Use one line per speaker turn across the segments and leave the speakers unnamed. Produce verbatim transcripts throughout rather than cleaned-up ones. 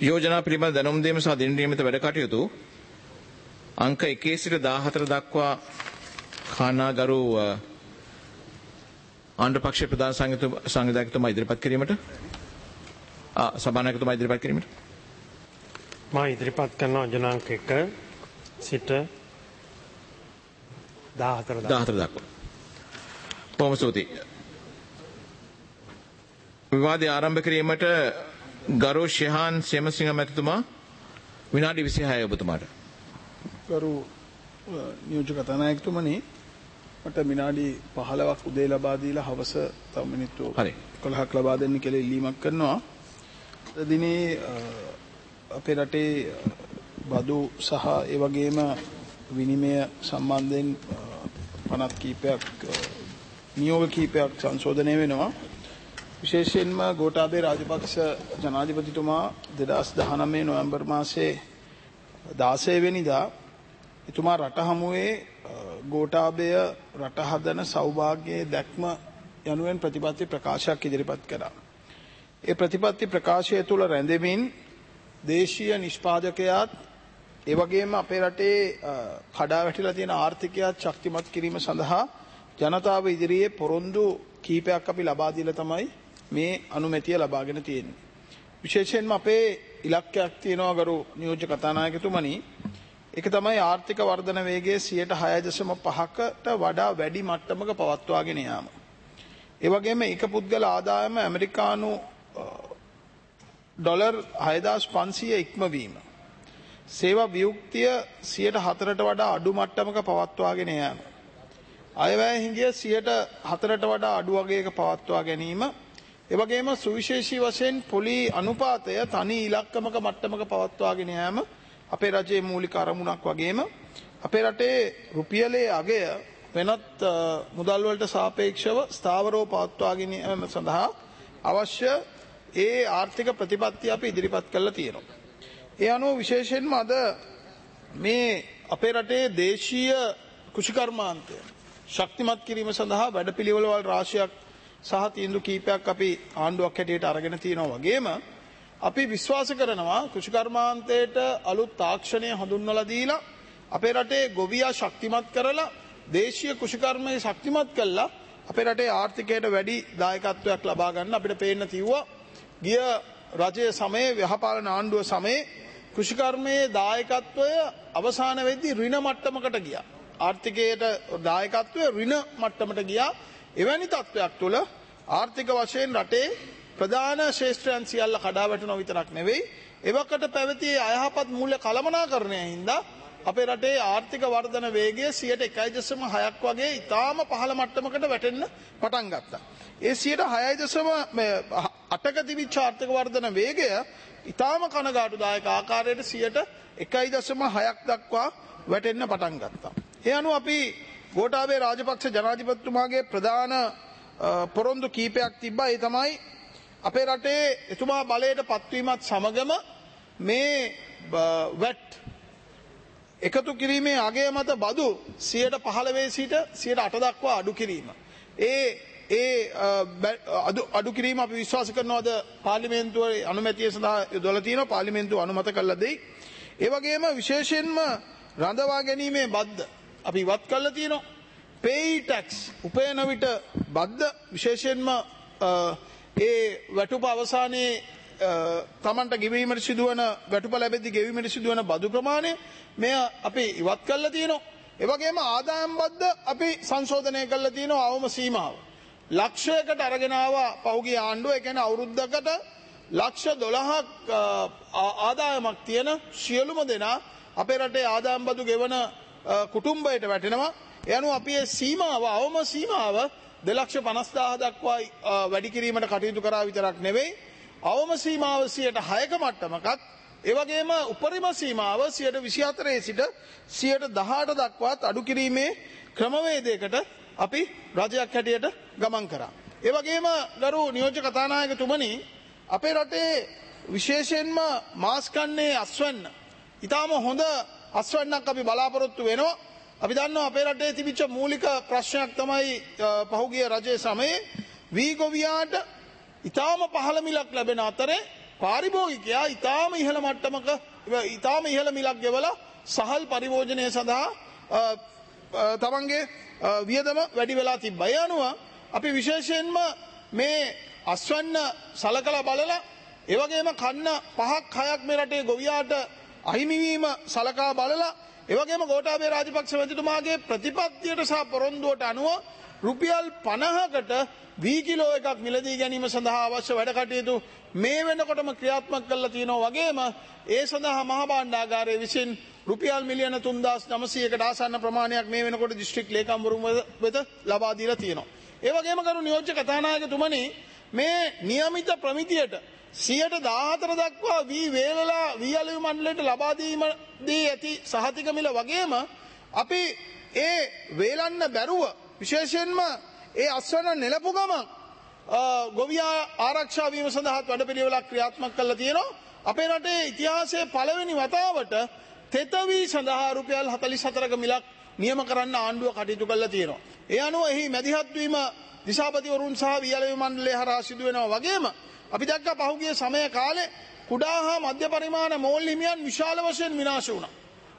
යෝජනා පිළිබඳ දැනුම් දීම සහ දින නියමිත වැඩ කටයුතු අංක එකේ සිට දාහතර දක්වා කානාගරු ආණ්ඩු පක්ෂයේ ප්‍රධාන සංවිධායකතුමා ඉදිරිපත් කිරීමට සභානායකතුමා ඉදිරිපත් කිරීමට
මා ඉදිරිපත් කරන යෝජනාංක එක සිට දාහතර
දක්වා. බොහොම ස්තුතියි. විවාදය ආරම්භ කිරීමට ගරු ශිහාන් සේමසිංහ මැතිතුමා විනාඩි විසිහය ඔබතුමාට.
ගරු නියෝජ්‍ය කතානායකතුමනි මට විනාඩි පහළොවක් උදේ ලබා දීලා හවස තව මිනිත්තු එකොළහක් ලබා දෙන්න කියලා ඉල්ලීමක් කරනවා. අද දිනේ අපේ රටේ බදු සහ ඒ වගේම විනිමය සම්බන්ධයෙන් පනත් කීපයක් නියෝග කීපයක් සංශෝධනය වෙනවා. විශේෂයෙන්ම ගෝඨාභය රාජපක්ෂ ජනාධිපතිතුමා දෙදහස් දහනවය නොවැම්බර් මාසයේ දාසය වෙනිදා එතුමා රට හමුවේ ගෝඨාභය රට හදන සෞභාග්‍යයේ දැක්ම යනුවෙන් ප්‍රතිපත්ති ප්‍රකාශයක් ඉදිරිපත් කළා. ඒ ප්‍රතිපත්ති ප්‍රකාශය තුළ රැඳෙමින් දේශීය නිෂ්පාදකයාත් ඒ වගේම අපේ රටේ කඩා වැටිලා තියෙන ආර්ථිකයත් ශක්තිමත් කිරීම සඳහා ජනතාව ඉදිරියේ පොරොන්දු කීපයක් අපි ලබා දීලා තමයි මේ අනුමැතිය ලබාගෙන තියෙන්නේ. විශේෂයෙන්ම අපේ ඉලක්කයක් තියෙනවා ගරු නියෝජ්‍ය කතානායකතුමනි. ඒක තමයි ආර්ථික වර්ධන වේගය සියයට හය දශම පහකට වඩා වැඩි මට්ටමක පවත්වාගෙන යාම. ඒ වගේම එක පුද්ගල ආදායම ඇමරිකානු ඩොලර් හයදාස් පන්සීය ඉක්මවීම. සේවා වියුක්තිය සියයට හතරට වඩා අඩු මට්ටමක පවත්වාගෙන යාම. අයවැය හිඟිය සියයට හතරට වඩා අඩු වගයක පවත්වා ගැනීම. එවැගේම සුවිශේෂී වශයෙන් පොලි අනුපාතය තනි ඉලක්කමක මට්ටමක පවත්වාගෙන යාම අපේ රජයේ මූලික අරමුණක් වගේම අපේ රටේ රුපියලේ අගය වෙනත් මුදල් වලට සාපේක්ෂව ස්ථාවරව පවත්වාගෙන යාම සඳහා අවශ්‍ය ඒ ආර්ථික ප්‍රතිපත්ති අපි ඉදිරිපත් කරලා තියෙනවා. ඒ අනුව විශේෂයෙන්ම අද මේ අපේ රටේ දේශීය කෘෂිකර්මාන්තය ශක්තිමත් කිරීම සඳහා වැඩපිළිවෙළවල් රාශියක් සහ තීන්දුව කීපයක් අපි ආණ්ඩුවක් හැටියට අරගෙන තියෙනවා වගේම අපි විශ්වාස කරනවා කෘෂිකර්මාන්තයට අලුත් තාක්ෂණය හඳුන්වලා දීලා අපේ රටේ ගොවියා ශක්තිමත් කරලා දේශීය කෘෂිකර්මය ශක්තිමත් කළා අපේ රටේ ආර්ථිකයට වැඩි දායකත්වයක් ලබා ගන්න අපිට පේන්න තියුවා ගිය රජයේ සමයේ ව්‍යහපාලන ආණ්ඩුව සමයේ කෘෂිකර්මයේ දායකත්වය අවසාන වෙද්දී ඍණ මට්ටමකට ගියා. ආර්ථිකයට දායකත්වය ඍණ මට්ටමට ගියා. එවැනි තත්ත්වයක් තුළ ආර්ථික වශයෙන් රටේ ප්‍රධාන ශේෂ්ත්‍රයන් සියල්ල කඩා වැටෙනවා විතරක් නෙවෙයි එවකට පැවති අයහපත් මූල්‍ය කළමනාකරණය හින්දා අපේ රටේ ආර්ථික වර්ධන වේගය සියයට එකයි දශම හයක් වගේ ඉතාම පහළ මට්ටමකට වැටෙන්න පටන් ගත්තා. ඒ සියයට හයයි දශම අටක තිබිච්ච ආර්ථික වර්ධන වේගය ඉතාම කනගාටුදායක ආකාරයට සියයට එකයි දශම හයක් දක්වා වැටෙන්න පටන් ගත්තා. ඒ අනුව අපි ගෝඨාභය රාජපක්ෂ ජනාධිපතිතුමාගේ ප්‍රධාන පොරොන්දු කීපයක් තිබ්බා. ඒ තමයි අපේ රටේ එතුමා බලයට පත්වීමත් සමගම මේ වැට් එකතු කිරීමේ අගය මත බදු සියයට පහළොව සිට සියයට අට දක්වා අඩු කිරීම. ඒ ඒ අඩු කිරීම අපි විශ්වාස කරනවාද පාර්ලිමේන්තුවේ අනුමැතිය සඳහා යොදලා තියෙනවා. පාර්ලිමේන්තුව අනුමත කළා දෙයි. ඒ වගේම විශේෂයෙන්ම රඳවා ගැනීමේ බද්ද අපි ඉවත් කරලා තියෙනවා. පේයි ටැක්ස් උපයන විට බද්ද විශේෂයෙන්ම ඒ වැටුප අවසානයේ තමන්ට ගෙවීමට සිදුවන වැටුප ලැබෙද්දී ගෙවීමට සිදුවන බදු ප්‍රමාණය මෙය අපි ඉවත් කරලා තියෙනවා. ඒ වගේම ආදායම් බද්ද අපි සංශෝධනය කරලා තියෙනවා අවම සීමාව. ලක්ෂයකට අරගෙන ආවා පහුගිය ආණ්ඩුව. ඒ කියන්නේ අවුරුද්දකට ලක්ෂ දොළහක් ආදායමක් තියෙන සියලුම දෙනා අපේ රටේ ආදායම් බදු ගෙවන කුටුම්බයට වැටෙනවා. ඒ අනුව අපි මේ සීමාව අවම සීමාව දෙලක්ෂ පනස් දාහ දක්වා වැඩි කිරීමට කටයුතු කරා විතරක් නෙවෙයි අවම සීමාව සියයට හයක මට්ටමකත් ඒ වගේම උපරිම සීමාව සියයට විසි හතරේ සිට සියයට දහඅට දක්වාත් අඩු කිරීමේ ක්‍රමවේදයකට අපි රජයක් හැටියට ගමන් කරා. ඒ වගේම ගරු නියෝජ්‍ය කතානායකතුමනි අපේ රටේ විශේෂයෙන්ම මාස් කන්නේ අස්වැන්න ඊටාම හොඳ අස්වැන්නක් අපි බලාපොරොත්තු වෙනවා. අපි දන්නවා අපේ රටේ තිබිච්ච මූලික ප්‍රශ්නයක් තමයි පහුගිය රජයේ සමයේ වී ගොවියාට ඉතාම පහළ මිලක් ලැබෙන අතරේ පාරිභෝගිකයා ඊටාම ඉහළ මට්ටමක ඊටාම ඉහළ මිලක් ගෙවලා සහල් පරිභෝජනය සඳහා තමන්ගේ වියදම වැඩි වෙලා තිබ්බා. ඒ අනුව අපි විශේෂයෙන්ම මේ අස්වැන්න සලකලා බලලා ඒ වගේම කන්න පහක් හයක් මේ රටේ ගොවියාට අහිමි වීම සලකා බලලා ඒ වගේම ගෝඨාභය රාජපක්ෂ මැතිතුමාගේ ප්‍රතිපත්තියට සහ පොරොන්දුවට අනුව රුපියල් පනහකට වී කිලෝ එකක් මිලදී ගැනීම සඳහා අවශ්‍ය වැඩ කටයුතු මේ වෙනකොටම ක්‍රියාත්මක කරලා තියෙනවා. වගේම ඒ සඳහා මහා භාණ්ඩාගාරය විසින් රුපියල් මිලියන තුන්දාස් නවසීයකට ආසන්න ප්‍රමාණයක් මේ වෙනකොට දිස්ත්‍රික් ලේකම්වරුන් වෙත ලබා දීලා තියෙනවා. ඒ වගේම කරු නියෝජ්‍ය කතානායකතුමනි මේ නියමිත ප්‍රමිතියට සියයට දාහතර දක්වා වී වේලලා වී අලෙවි මණ්ඩලයට ලබා දීමදී ඇති සහතික මිල වගේම අපි ඒ වේලන්න බැරුව විශේෂයෙන්ම ඒ අස්වැන්න නෙලපු ගමන් ගොවියා ආරක්ෂා වීම සඳහා වැඩපිළිවෙලක් ක්‍රියාත්මක කරලා තියෙනවා. අපේ රටේ ඉතිහාසයේ පළවෙනි වතාවට තෙත වී සඳහා රුපියල් හතළිස් හතරක මිලක් නියම කරන්න ආණ්ඩුව කටයුතු කරලා තියෙනවා. ඒ අනුව එහි මැදිහත් වීම දිසාපතිවරුන් සහ වී අලෙවි මණ්ඩලය හරහා සිදු වෙනවා. වගේම අපි දැක්කා පහුගිය සමය කාලේ කුඩා හා මධ්‍ය පරිමාණ මෝල් හිමියන් විශාල වශයෙන් විනාශ වුණා.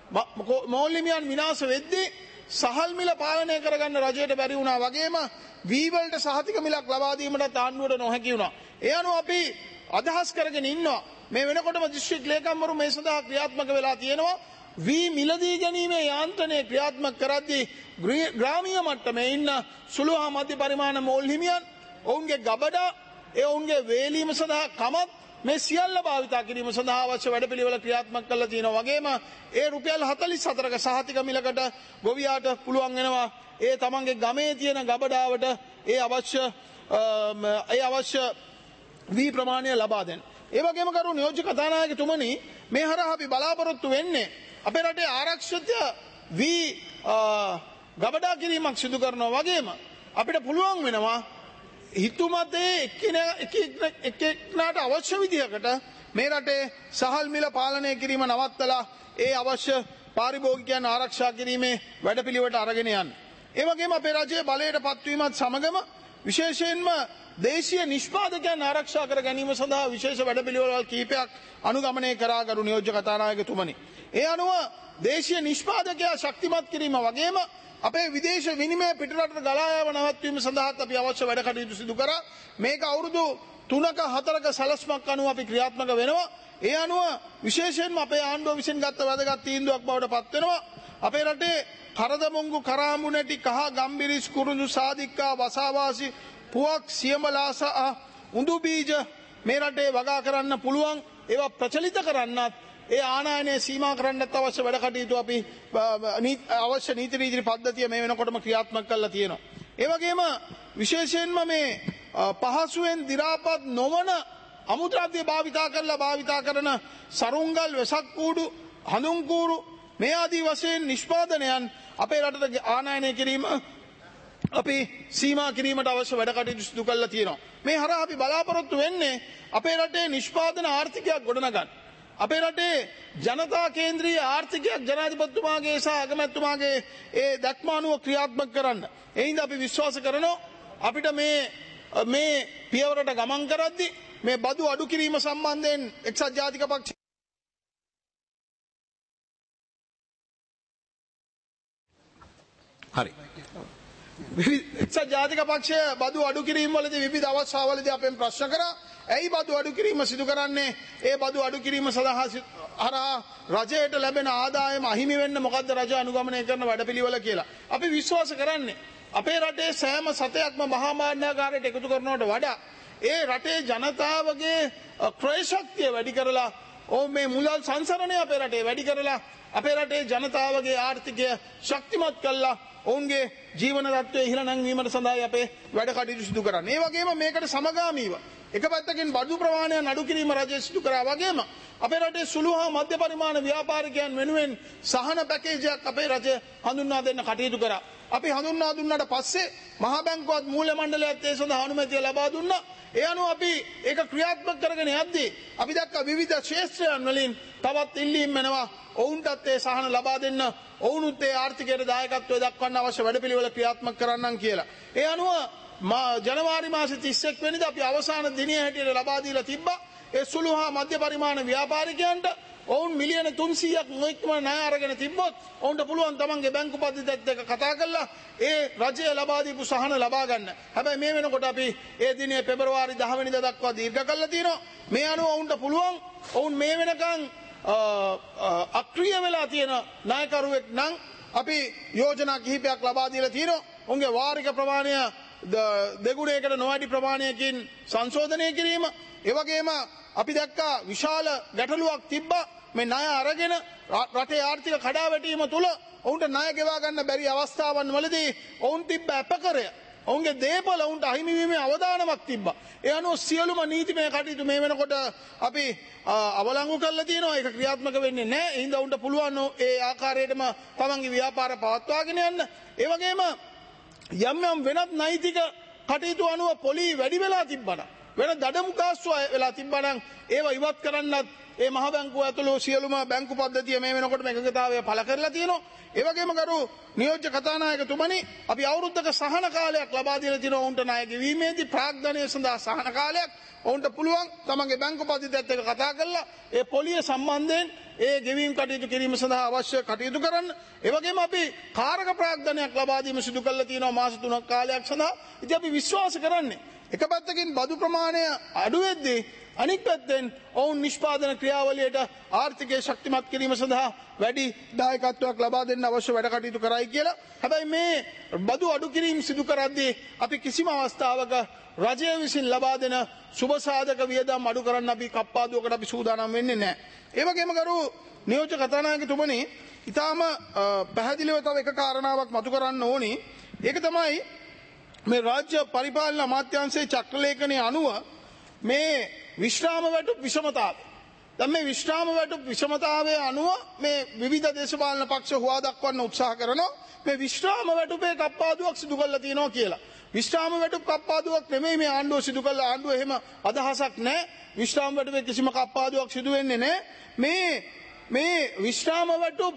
මෝල් හිමියන් විනාශ වෙද්දී සහල් මිල පාලනය කරගන්න රජයට බැරි වුණා. වගේම වී වලට සහතික මිලක් ලබා දීමට ආණ්ඩුවට නොහැකි වුණා. ඒ අනුව අපි අදහස් කරගෙන ඉන්නවා මේ වෙනකොටම දිස්ත්‍රික් ලේකම්වරු මේ සඳහා ක්‍රියාත්මක වෙලා තියෙනවා. වී මිලදී ගැනීමේ යාන්ත්‍රණය ක්‍රියාත්මක කරද්දී ග්‍රාමීය මට්ටමේ ඉන්න සුළු හා මධ්‍ය පරිමාණ මෝල් හිමියන් ඔවුන්ගේ ගබඩා ඒ ඔවුන්ගේ වේලීම සඳහා කමත් මේ සියල්ල භාවිතා කිරීම සඳහා අවශ්‍ය වැඩපිළිවෙල ක්‍රියාත්මක කරලා තියෙනවා. වගේම ඒ රුපියල් හතළිස් හතරක සහතික මිලකට ගොවියාට පුළුවන් වෙනවා ඒ තමන්ගේ ගමේ තියෙන ගබඩාවට ඒ අවශ්‍ය ඒ අවශ්‍ය වී ප්‍රමාණය ලබා දෙන්න. ඒ වගේම කරු නියෝජ්‍ය කතානායකතුමනි මේ හරහා අපි බලාපොරොත්තු වෙන්නේ අපේ රටේ ආරක්ෂිත වී ගබඩා කිරීමක් සිදු කරනවා. වගේම අපිට පුළුවන් වෙනවා හිතුමතේ එක්කෙනාට අවශ්‍ය විදිහකට මේ රටේ සහල් මිල පාලනය කිරීම නවත්තලා ඒ අවශ්‍ය පාරිභෝගිකයන් ආරක්ෂා කිරීමේ වැඩපිළිවෙලට අරගෙන යන්න. ඒ වගේම අපේ රජයේ බලයට පත්වීමත් සමගම විශේෂයෙන්ම දේශීය නිෂ්පාදකයන් ආරක්ෂා කර ගැනීම සඳහා විශේෂ වැඩපිළිවෙළවල් කිහිපයක් අනුගමනය කරා ගරු නියෝජ්‍ය කතානායකතුමනි. ඒ අනුව දේශීය නිෂ්පාදකයා ශක්තිමත් කිරීම වගේම අපේ විදේශ විනිමය පිටරටට ගලා යාම නවත්වීම සඳහාත් අපි අවශ්‍ය වැඩ කටයුතු සිදු කරා. මේක අවුරුදු තුනක හතරක සැලැස්මක් අනුව අපි ක්‍රියාත්මක වෙනවා. ඒ අනුව විශේෂයෙන්ම අපේ ආණ්ඩුව විසින් ගත්ත වැදගත් තීන්දුවක් බවට පත් වෙනවා. අපේ රටේ කරදමුංගු කරාඹු නැටි කහ ගම්බිරිස් කුරුඳු සාදික්කා වසාවාසි පුවක් සියඹලාස උඳු බීජ මේ රටේ වගා කරන්න පුළුවන් ඒවා ප්‍රචලිත කරන්නත් ඒ ආනයනය සීමා කරන්නත් අවශ්‍ය වැඩ කටයුතු අපි අවශ්‍ය නීති රීති පද්ධතිය මේ වෙනකොටම ක්‍රියාත්මක කරලා තියෙනවා. ඒ වගේම විශේෂයෙන්ම මේ පහසුවෙන් දි รา පත් නොවන අමුද්‍රව්‍ය භාවිතා කරලා භාවිතා කරන සරුංගල් වෙසක් කූඩු හඳුන් කූරු මේ ආදී වශයෙන් නිෂ්පාදනයන් අපේ රටට ආනයනය කිරීම අපි සීමා කිරීමට අවශ්‍ය වැඩ කටයුතු සිදු කරලා තියෙනවා. මේ හරහා අපි බලාපොරොත්තු වෙන්නේ අපේ රටේ නිෂ්පාදන ආර්ථිකයක් ගොඩනගන්න. අපේ රටේ ජනතා කේන්ද්‍රීය ආර්ථිකයක් ජනාධිපතිතුමාගේ සහ අගමැතිතුමාගේ ඒ දැක්ම අනුව ක්‍රියාත්මක කරන්න. ඒ හින්දා අපි විශ්වාස කරනවා අපිට මේ මේ පියවරට ගමන් කරද්දී මේ බදු අඩු කිරීම සම්බන්ධයෙන් එක්සත් ජාතික පක්ෂ
හරි
එක්සත් ජාතික පක්ෂය බදු අඩු කිරීම වලදී විවිධ අවස්ථාවලදී අපෙන් ප්‍රශ්න කරා. ඇයි බදු අඩු කිරීම සිදු කරන්නේ? ඒ බදු අඩු කිරීම සඳහා හරහා රජයට ලැබෙන ආදායම අහිමි වෙන්න මොකද්ද රජ අනුගමනය කරන වැඩපිළිවෙල කියලා. අපි විශ්වාස කරන්නේ අපේ රටේ සෑම සතයක්ම මහා භාණ්ඩාගාරයට එකතු කරනවට වඩා ඒ රටේ ජනතාවගේ ක්‍රය ශක්තිය වැඩි කරලා ඕ මේ මුදල් සංසරණය අපේ රටේ වැඩි කරලා අපේ රටේ ජනතාවගේ ආර්ථිකය ශක්තිමත් කළා ඔවුන්ගේ ජීවන තත්ත්වය ඉහළ නැංවීමට සඳහා අපේ වැඩ කටයුතු සිදු කරන්නේ. ඒ වගේම මේකට සමගාමීව එක පැත්තකින් බදු ප්‍රමාණය අඩු කිරීම රජය සිදු කරා වගේම අපේ රටේ සුළු හා මධ්‍ය පරිමාණ ව්‍යාපාරිකයන් වෙනුවෙන් සහන පැකේජයක් අපේ රජය හඳුන්වා දෙන්න කටයුතු කරා. අපි හඳුන්වා දුන්නාට පස්සේ මහා බැංකුවත් මූල්‍ය මණ්ඩලයත් ඒ සඳහා අනුමැතිය ලබා දුන්නා. ඒ අනුව අපි ඒක ක්‍රියාත්මක කරගෙන යද්දී අපි දැක්ක විවිධ ක්ෂේත්‍රයන් වලින් තවත් ඉල්ලීම් වෙනවා ඔවුන්ටත් ඒ සහන ලබා දෙන්න ඔවුනුත් ඒ ආර්ථිකයට දායකත්වය දක්වන්න අවශ්‍ය වැඩපිළිවෙල ක්‍රියාත්මක කරන්නම් කියලා. ඒ අනුව ජනවාරි මාසේ තිස් එක් වෙනිදා අපි අවසාන දිනය හැටියට ලබා දීලා තිබ්බා. ඒ සුළු හා මධ්‍ය පරිමාණ ව්‍යාපාරිකයන්ට ඔවුන් මිලියන තුන්සීයක් නොඉක්ම ණය අරගෙන තිබ්බොත් ඔවුන්ට පුළුවන් තමන්ගේ බැංකු පද්ධතියත් එක්ක කතා කරලා ඒ රජය ලබා දීපු සහන ලබා ගන්න. හැබැයි මේ වෙනකොට අපි ඒ දිනේ පෙබරවාරි දහ වෙනිදා දක්වා දීර්ඝ කරලා තියෙනවා. මේ අනුව ඔවුන්ට පුළුවන් ඔවුන් මේ වෙනකන් අක්‍රිය වෙලා තියෙන ණයකරුවෙක් නම් අපි යෝජනා කිහිපයක් ලබා දීලා තියෙනවා. ඔවුන්ගේ වාරික ප්‍රමාණය දෙගුණයකට නොවැඩි ප්‍රමාණයකින් සංශෝධනය කිරීම. ඒ වගේම අපි දැක්කා විශාල ගැටලුවක් තිබ්බා මේ ණය අරගෙන රටේ ආර්ථික කඩාවැටීම තුල ඔවුන්ට ණය ගෙවා ගන්න බැරි අවස්ථාවන් වලදී ඔවුන් තිබ්බ අපකරය ඔවුන්ගේ දේපල ඔවුන්ට අහිමි වීමේ අවදානමක් තිබ්බා. ඒ අනුව සියලුම නීතිමය කටයුතු මේ වෙනකොට අපි අවලංගු කරලා තියෙනවා. ඒක ක්‍රියාත්මක වෙන්නේ නැහැ. ඒ හින්දා උන්ට පුළුවන් ඒ ආකාරයටම තමන්ගේ ව්‍යාපාර පවත්වාගෙන යන්න. ඒ වගේම යම් යම් වෙනත් නෛතික කටයුතු අනුව පොලි වැඩි වෙලා තිබ්බනම් වෙන දඩමුකාස්ව වෙලා තිබ්බනම් ඒවා ඉවත් කරන්නත් ඒ මහ බැංකුව ඇතුළු සියලුම බැංකු පද්ධතිය මේ වෙනකොට එකඟතාවය පළ කරලා තියෙනවා. ඒ වගේම ගරු නියෝජ්‍ය කතානායකතුමනි අපි අවුරුද්දක සහන කාලයක් ලබා දීලා තියෙනවා ඔවුන්ට ණය ගෙවීමේදී ප්‍රාග්ධනය සඳහා සහන කාලයක් ඔවුන්ට පුළුවන් තමන්ගේ බැංකු පද්ධතියත් එක්ක කතා කරලා ඒ පොලිය සම්බන්ධයෙන් ඒ ගෙවීම් කටයුතු කිරීම සඳහා අවශ්‍ය කටයුතු කරන්න. ඒ වගේම අපි කාරක ප්‍රාග්ධනයක් ලබා දීම සිදු කරලා තියෙනවා මාස තුනක කාලයක් සඳහා. ඉතින් අපි විශ්වාස කරන්නේ එක පැත්තකින් බදු ප්‍රමාණය අඩු වෙද්දී අනික් පැත්තෙන් ඔවුන් නිෂ්පාදන ක්‍රියාවලියට ආර්ථිකය ශක්තිමත් කිරීම සඳහා වැඩි දායකත්වයක් ලබා දෙන්න අවශ්‍ය වැඩ කටයුතු කරයි කියලා. හැබැයි මේ බදු අඩු කිරීම සිදු කරද්දී අපි කිසිම අවස්ථාවක රජය විසින් ලබා දෙන සුබසාධක වියදම් අඩු කරන්න අපි කප්පාදුවකට අපි සූදානම් වෙන්නේ නැහැ. ඒ වගේම ගරු නියෝජ්‍ය කතානායකතුමනි ඊටාම පැහැදිලිව තව එක කාරණාවක් මතු කරන්න ඕනි. ඒක තමයි මේ රාජ්‍ය පරිපාලන අමාත්‍යාංශයේ චක්‍රලේඛනයේ අනුව මේ විශ්‍රාම වැටුප් විෂමතාවය. දැන් මේ විශ්‍රාම වැටුප් විෂමතාවය අනුව මේ විවිධ දේශපාලන පක්ෂ හුවා දක්වන්න උත්සාහ කරනවා මේ විශ්‍රාම වැටුපේ කප්පාදුවක් සිදු කරලා තියෙනවා කියලා. විශ්‍රාම වැටුප් කප්පාදුවක් නෙමෙයි මේ ආණ්ඩුව සිදු කළා. ආණ්ඩුව එහෙම අදහසක් නැහැ. විශ්‍රාම වැටුපේ කිසිම කප්පාදුවක් සිදු වෙන්නේ නැහැ. මේ මේ විශ්‍රාම වැටුප්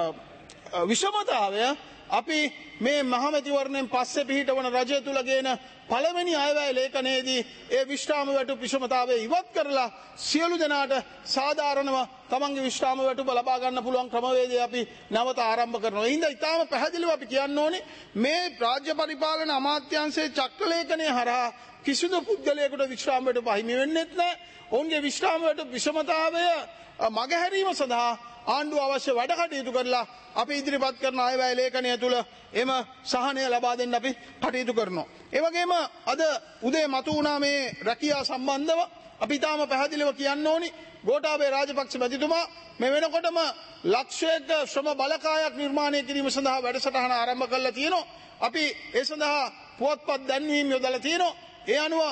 විෂමතාවය අපි මේ මහමැතිවරණයෙන් පස්සේ පිහිටවන රජය තුල ගේන පළවෙනි අයවැය ලේඛනයේදී ඒ විශ්‍රාම වැටුප් විෂමතාවය ඉවත් කරලා සියලු දෙනාට සාධාරණව තමන්ගේ විශ්‍රාම වැටුප ලබා ගන්න පුළුවන් ක්‍රමවේදය අපි නැවත ආරම්භ කරනවා. ඒ හින්දා ඊටාම පැහැදිලිව අපි කියන්න ඕනේ මේ රාජ්‍ය පරිපාලන අමාත්‍යාංශයේ චක්‍රලේඛනය හරහා කිසිදු පුද්ගලයෙකුට විශ්‍රාම වැටුප අහිමි වෙන්නේ නැහැ. ඔවුන්ගේ විශ්‍රාම වැටුප් විෂමතාවය මගහැරීම සඳහා ආණ්ඩුව අවශ්‍ය වැඩ කටයුතු කරලා අපි ඉදිරිපත් කරන අයවැය ලේඛනය තුල එම සහනය ලබා දෙන්න අපි කටයුතු කරනවා. ඒ වගේම අද උදේ මතු වුණා මේ රැකියාව සම්බන්ධව අපි තාම පැහැදිලිව කියන්න ඕනි ගෝඨාභය රාජපක්ෂ මැතිතුමා මේ වෙනකොටම ලක්ෂයක ශ්‍රම බලකායක් නිර්මාණය කිරීම සඳහා වැඩසටහන ආරම්භ කරලා තියෙනවා. අපි ඒ සඳහා පුවත්පත් දැන්වීම් යොදලා තියෙනවා. ඒ අනුව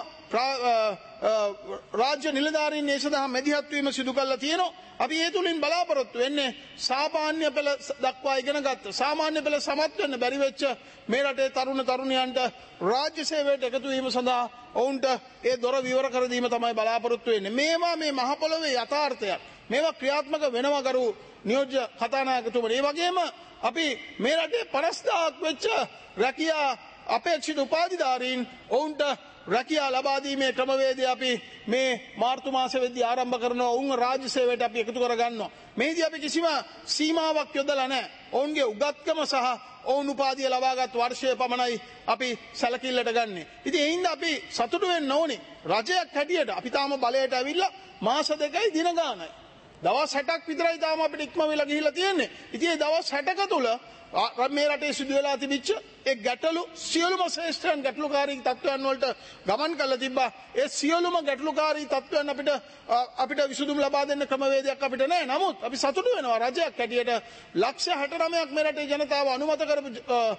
රාජ්‍ය නිලධාරීන් ඒ සඳහා මැදිහත් වීම සිදු කරලා තියෙනවා. අපි ඒ තුලින් බලාපොරොත්තු වෙන්නේ සාමාන්‍ය පෙළ දක්වා ඉගෙන ගත්ත සාමාන්‍ය පෙළ සමත් වෙන්න බැරි වෙච්ච මේ රටේ තරුණ තරුණියන්ට රාජ්‍ය සේවයට එකතු වීම සඳහා ඔවුන්ට ඒ දොර විවර කර දීම තමයි බලාපොරොත්තු වෙන්නේ. මේවා මේ මහ පොළොවේ යථාර්ථයක්. මේවා ක්‍රියාත්මක වෙනවා ගරු නියෝජ්‍ය කතානායකතුමනි. ඒ වගේම අපි මේ රටේ පනස් දහසක් වෙච්ච රැකියා අපේක්ෂිත උපාධිධාරීන් ඔවුන්ට රැකියා ලබා දීමේ ක්‍රමවේදය අපි මේ මාර්තු මාසෙදී ආරම්භ කරනවා. ඔවුන් රාජ්‍ය සේවයට අපි එකතු කර ගන්නවා. මේදී අපි කිසිම සීමාවක් යොදලා නැහැ. ඔවුන්ගේ උගත්කම සහ ඔවුන් උපාධිය ලබාගත් වර්ෂය පමණයි අපි සැලකිල්ලට ගන්නෙ. ඉතින් ඒ හින්දා අපි සතුටු වෙන්න ඕනේ. රජයක් හැටියට අපි තාම බලයට ඇවිල්ලා මාස දෙකයි දින ගානයි. දවස් හැටක් විතරයි තාම අපිට ඉක්ම වෙලා ගිහිල්ලා තියෙන්නේ. ඉතින් මේ දවස් හැටක තුල මේ රටේ සිදු වෙලා තිබිච්ච ඒ ගැටලු සියලුම ශ්‍රේෂ්ඨයන් ගැටලුකාරී තත්ත්වයන් වලට ගමන් කරලා තිබ්බා. ඒ සියලුම ගැටලුකාරී තත්ත්වයන් අපිට අපිට විසඳුම් ලබා දෙන්න ක්‍රමවේදයක් අපිට නැහැ. නමුත් අපි සතුටු වෙනවා රජයක් හැටියට ලක්ෂ හැට නවයක් මේ රටේ ජනතාව අනුමත කරපු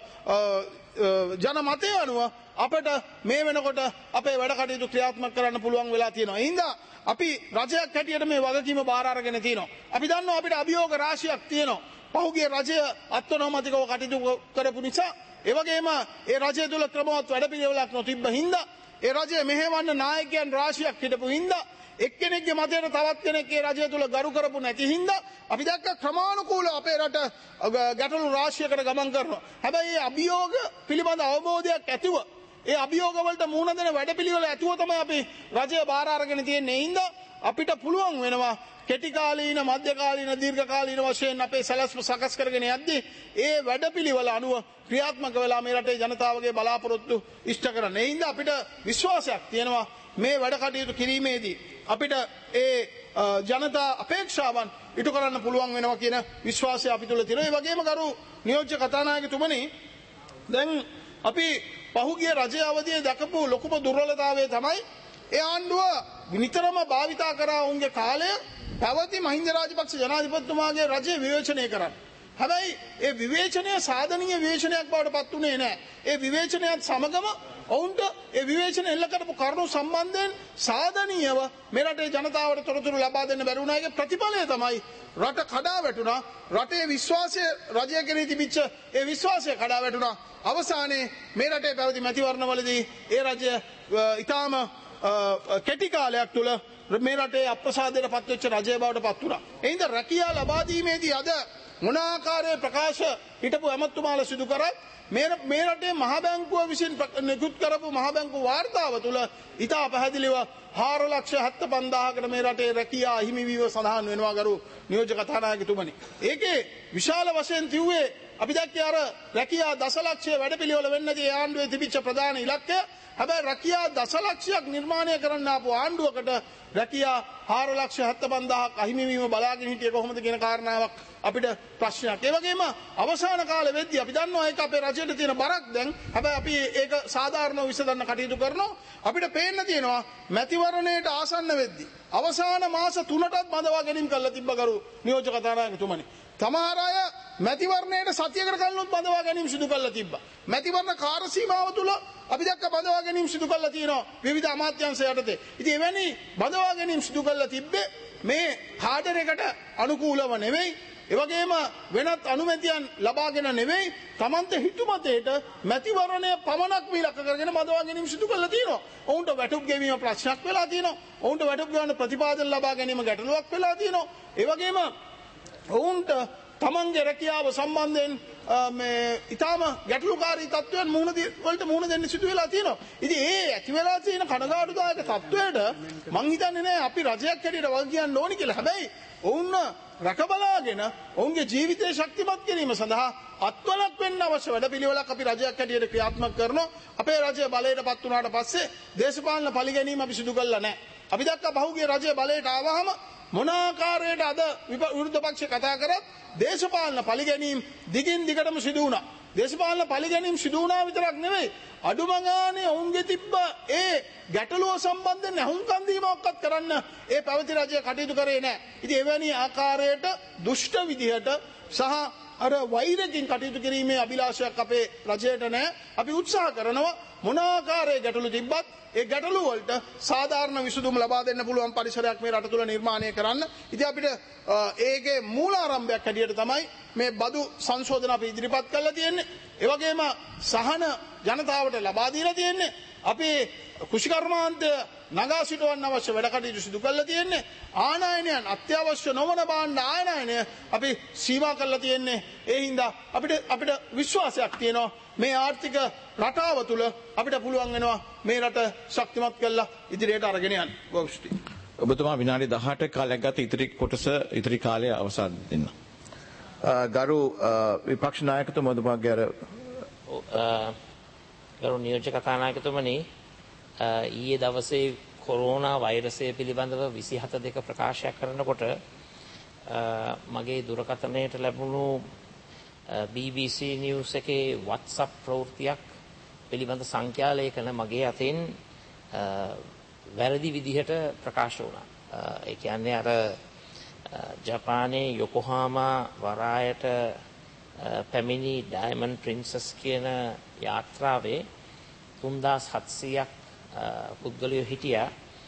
ජනමතය අනුව අපිට මේ වෙනකොට අපේ වැඩ කටයුතු ක්‍රියාත්මක කරන්න පුළුවන් වෙලා තියෙනවා. ඒ හින්දා අපි රජයක් හැටියට මේ වගකීම බාර අරගෙන තියෙනවා. අපි දන්නවා අපිට අභියෝග රාශියක් තියෙනවා. පහුගිය රජය අත්නොමතිකව කටයුතු කරපු නිසා ඒ වගේම ඒ රජය තුල ක්‍රමවත් වැඩපිළිවෙලක් නොතිබ්බ හින්දා ඒ රජය මෙහෙවන්න නායකයන් රාශියක් හිටපු හින්දා එක්කෙනෙක්ගේ මතයට තවත් කෙනෙක් ඒ රජය තුල ගරු කරපු නැති හින්දා අපි දැක්ක ක්‍රමානුකූලව අපේ රට ගැටලු රාශියකට ගමන් කරනවා. හැබැයි මේ අභියෝග පිළිබඳ අවබෝධයක් ඇතිව ඒ අභියෝග වලට මුහුණ දෙන වැඩපිළිවෙල ඇතුව තමයි අපි රජය බාර අරගෙන තියෙන්නේ. ඒ හින්දා අපිට පුළුවන් වෙනවා කෙටි කාලීන මධ්‍ය කාලීන දීර්ඝ කාලීන වශයෙන් අපේ සැලැස්ම සකස් කරගෙන යද්දී ඒ වැඩපිළිවෙල අනුව ක්‍රියාත්මක වෙලා මේ රටේ ජනතාවගේ බලාපොරොත්තු ඉෂ්ට කරන්න. ඒ හින්දා අපිට විශ්වාසයක් තියෙනවා මේ වැඩ කටයුතු කිරීමේදී අපිට ඒ ජනතා අපේක්ෂාවන් ඉටු කරන්න පුළුවන් වෙනවා කියන විශ්වාසය අපි තුල තියෙනවා. ඒ වගේම ගරු නියෝජ්‍ය කතානායකතුමනි, දැන් අපි පහුගිය රජයේ අවධියේ දැකපු ලොකුම දුර්වලතාවය තමයි ඒ ආණ්ඩුව නිතරම භාවිතා කරා උන්ගේ කාලය පැවති මහින්ද රාජපක්ෂ ජනාධිපතිතුමාගේ රජය විවේචනය කරන්න. හැබැයි ඒ විවේචනය සාධනීය විවේචනයක් බවට පත් වුණේ නැහැ. ඒ විවේචනයත් සමගම ඔවුන්ට ඒ විවේචන එල්ල කරපු කරුණු සම්බන්ධයෙන් සාධනීයව මේ රටේ ජනතාවට තොරතුරු ලබා දෙන්න බැරි වුණා. ඒකේ ප්‍රතිඵලය තමයි රට කඩා වැටුණා. රටේ විශ්වාසය රජය කෙරෙහි තිබිච්ච ඒ විශ්වාසය කඩා වැටුණා. අවසානයේ මේ රටේ පැවති මැතිවරණවලදී ඒ රජය ඊටාම කෙටි කාලයක් තුළ මේ රටේ අප්‍රසාදයට පත්වෙච්ච රජය බවට පත් වුණා. ඒ හින්දා රැකියාව ලබා දීමේදී අද මොන ආකාරයේ ප්‍රකාශ හිටපු ඇමතුමාලා සිදු කරත් මේ රටේ මහ බැංකුව විසින් නිකුත් කරපු මහ බැංකු වාර්තාව තුළ ඉතා පැහැදිලිව හාර ලක්ෂ හැත්තෑ පන්දාහකට මේ රටේ රැකියා අහිමි වීම සඳහන් වෙනවා ගරු නියෝජ්‍ය කතානායකතුමනි. ඒකේ විශාල වශයෙන් තිව්වේ අපි දැක්කේ අර රැකියා දසලක්ෂය වැඩපිළිවෙල වෙන්නදී ඒ ආණ්ඩුවේ තිබිච්ච ප්‍රධාන ඉලක්කය. හැබැයි රැකියා දසලක්ෂයක් නිර්මාණය කරන්න ආපු ආණ්ඩුවකට රැකියා හාර ලක්ෂ හැත්තෑ පන්දාහක් අහිමි වීම බලාගෙන හිටියේ කොහොමද කියන කාරණාවක් අපිට ප්‍රශ්නයක්. ඒ වගේම අවසාන කාලෙ වෙද්දී අපි දන්නවා ඒක අපේ රජයට තියෙන බරක් දැන්. හැබැයි අපි ඒක සාධාරණව විසඳන්න කටයුතු කරනවා. අපිට පේන්න තියෙනවා මැතිවරණයට ආසන්න වෙද්දී අවසාන මාස තුනටත් බඳවා ගැනීම කළා තිබ්බ ගරු නියෝජ්‍ය කතානායකතුමනි. සමහර අය මැතිවරණයට සතියකට කලිනුත් බඳවා ගැනීම සිදු කළා තිබ්බා. මැතිවරණ කාර්ය සීමාව තුල අපි දැක්ක බඳවා ගැනීම සිදු කළා තියෙනවා විවිධ අමාත්‍යාංශ යටතේ. ඉතින් එවැනි බඳවා ගැනීම සිදු කළා තිබ්බේ මේ කාඩර් එකට අනුකූලව නෙවෙයි. ඒ වගේම වෙනත් අනුමැතියන් ලබාගෙන නෙවෙයි. Tamante හිතුමතේට මැතිවරණය පමණක් මිලක කරගෙන බඳවා ගැනීම සිදු කළා තියෙනවා. ඔවුන්ට වැටුප් ගෙවීම ප්‍රශ්නයක් වෙලා තියෙනවා. ඔවුන්ට වැටුප් ගන්න ප්‍රතිපාදන ලබා ගැනීම ගැටලුවක් වෙලා තියෙනවා. ඒ වගේම ඔවුන්ට තමන්ගේ රැකියාව සම්බන්ධයෙන් මේ ඊටාම ගැටලුකාරී තත්ත්වයන් මුහුණ වලට මුහුණ දෙන්න සිදු වෙලා තියෙනවා. ඉතින් ඒ ඇති වෙලා තියෙන කනගාටුදායක තත්ත්වයට මං හිතන්නේ නෑ අපි රජයක් හැටියට වල් කියන්න ඕනි කියලා. හැබැයි ඔවුන් රැකබලාගෙන ඔවුන්ගේ ජීවිතය ශක්තිමත් කිරීම සඳහා අත්වලක් වෙන්න අවශ්‍ය වැඩපිළිවෙලක් අපි රජයක් හැටියට ක්‍රියාත්මක කරනවා. අපේ රජය බලයට පත් වුණාට පස්සේ දේශපාලන පරිගැනීම අපි සිදු කළා නෑ. අපි දැක්කා පහුගිය රජය බලයට ආවහම මොන ආකාරයට අද විරුද්ධ පක්ෂ කතා කරත් දේශපාලන පරිගැනීම් දිගින් දිගටම සිදු වුණා. දේශපාලන පරිගැනීම් සිදු වුණා විතරක් නෙවෙයි අඩුම ගානේ ඔවුන්ගේ තිබ්බ ඒ ගැටලුව සම්බන්ධයෙන් අහුම්කම් දීමක්වත් කරන්න ඒ පැවති රජය කටයුතු කරේ නැහැ. ඉතින් එවැනි ආකාරයට දුෂ්ට විදිහට සහ අර වෛරකින් කටයුතු කිරීමේ අභිලාෂයක් අපේ රජයට නැහැ. අපි උත්සාහ කරනවා මොන ආකාරයේ ගැටලු තිබ්බත් ඒ ගැටලු වලට සාධාරණ විසඳුම් ලබා දෙන්න පුළුවන් පරිසරයක් මේ රට තුළ නිර්මාණය කරන්න. ඉතින් අපිට ඒකේ මූලාරම්භයක් හැටියට තමයි මේ බදු සංශෝධන අපි ඉදිරිපත් කරලා තියෙන්නේ. ඒ වගේම සහන ජනතාවට ලබා දීලා තියෙන්නේ. අපි කුෂිකර්මාන්තය නගා සිටවන්න අවශ්‍ය වැඩ කටයුතු සිදු කරලා තියෙන්නේ. ආනයනයන් අත්‍යවශ්‍ය නොවන භාණ්ඩ ආනයනය අපි සීමා කරලා තියෙන්නේ. ඒ හින්දා අපිට අපිට විශ්වාසයක් තියෙනවා මේ ආර්ථික රටාව තුළ අපිට පුළුවන් වෙනවා මේ රට ශක්තිමත් කරලා ඉදිරියට අරගෙන යන්න. ගෝෂ්ටි.
ඔබතුමා විනාඩි දහඅටක කාලයක් ගත ඉතිරි කොටස ඉතිරි කාලය අවසන් දෙන්න. ගරු විපක්ෂ නායකතුමා ඔබතුමාගේ අර
ගරු නියෝජ්‍ය කතානායකතුමනි ඊයේ දවසේ කොරෝනා වෛරසය පිළිබඳව විසිහත දෙක ප්‍රකාශයක් කරනකොට මගේ දුරකථනයට ලැබුණු බී බී සී නිවුස් එකේ WhatsApp ප්‍රවෘත්තියක් පිළිබඳ සංඛ්‍යාලේඛන මගේ අතින් වැරදි විදිහට ප්‍රකාශ වුණා. ඒ කියන්නේ අර ජපානයේ යොකෝහාමා වරායට පැමිණි ඩයමන්ඩ් ප්‍රින්සස් කියන යාත්‍රාවේ තුන්දාස් හත්සීයක් පුද්ගලයෝ හිටියා.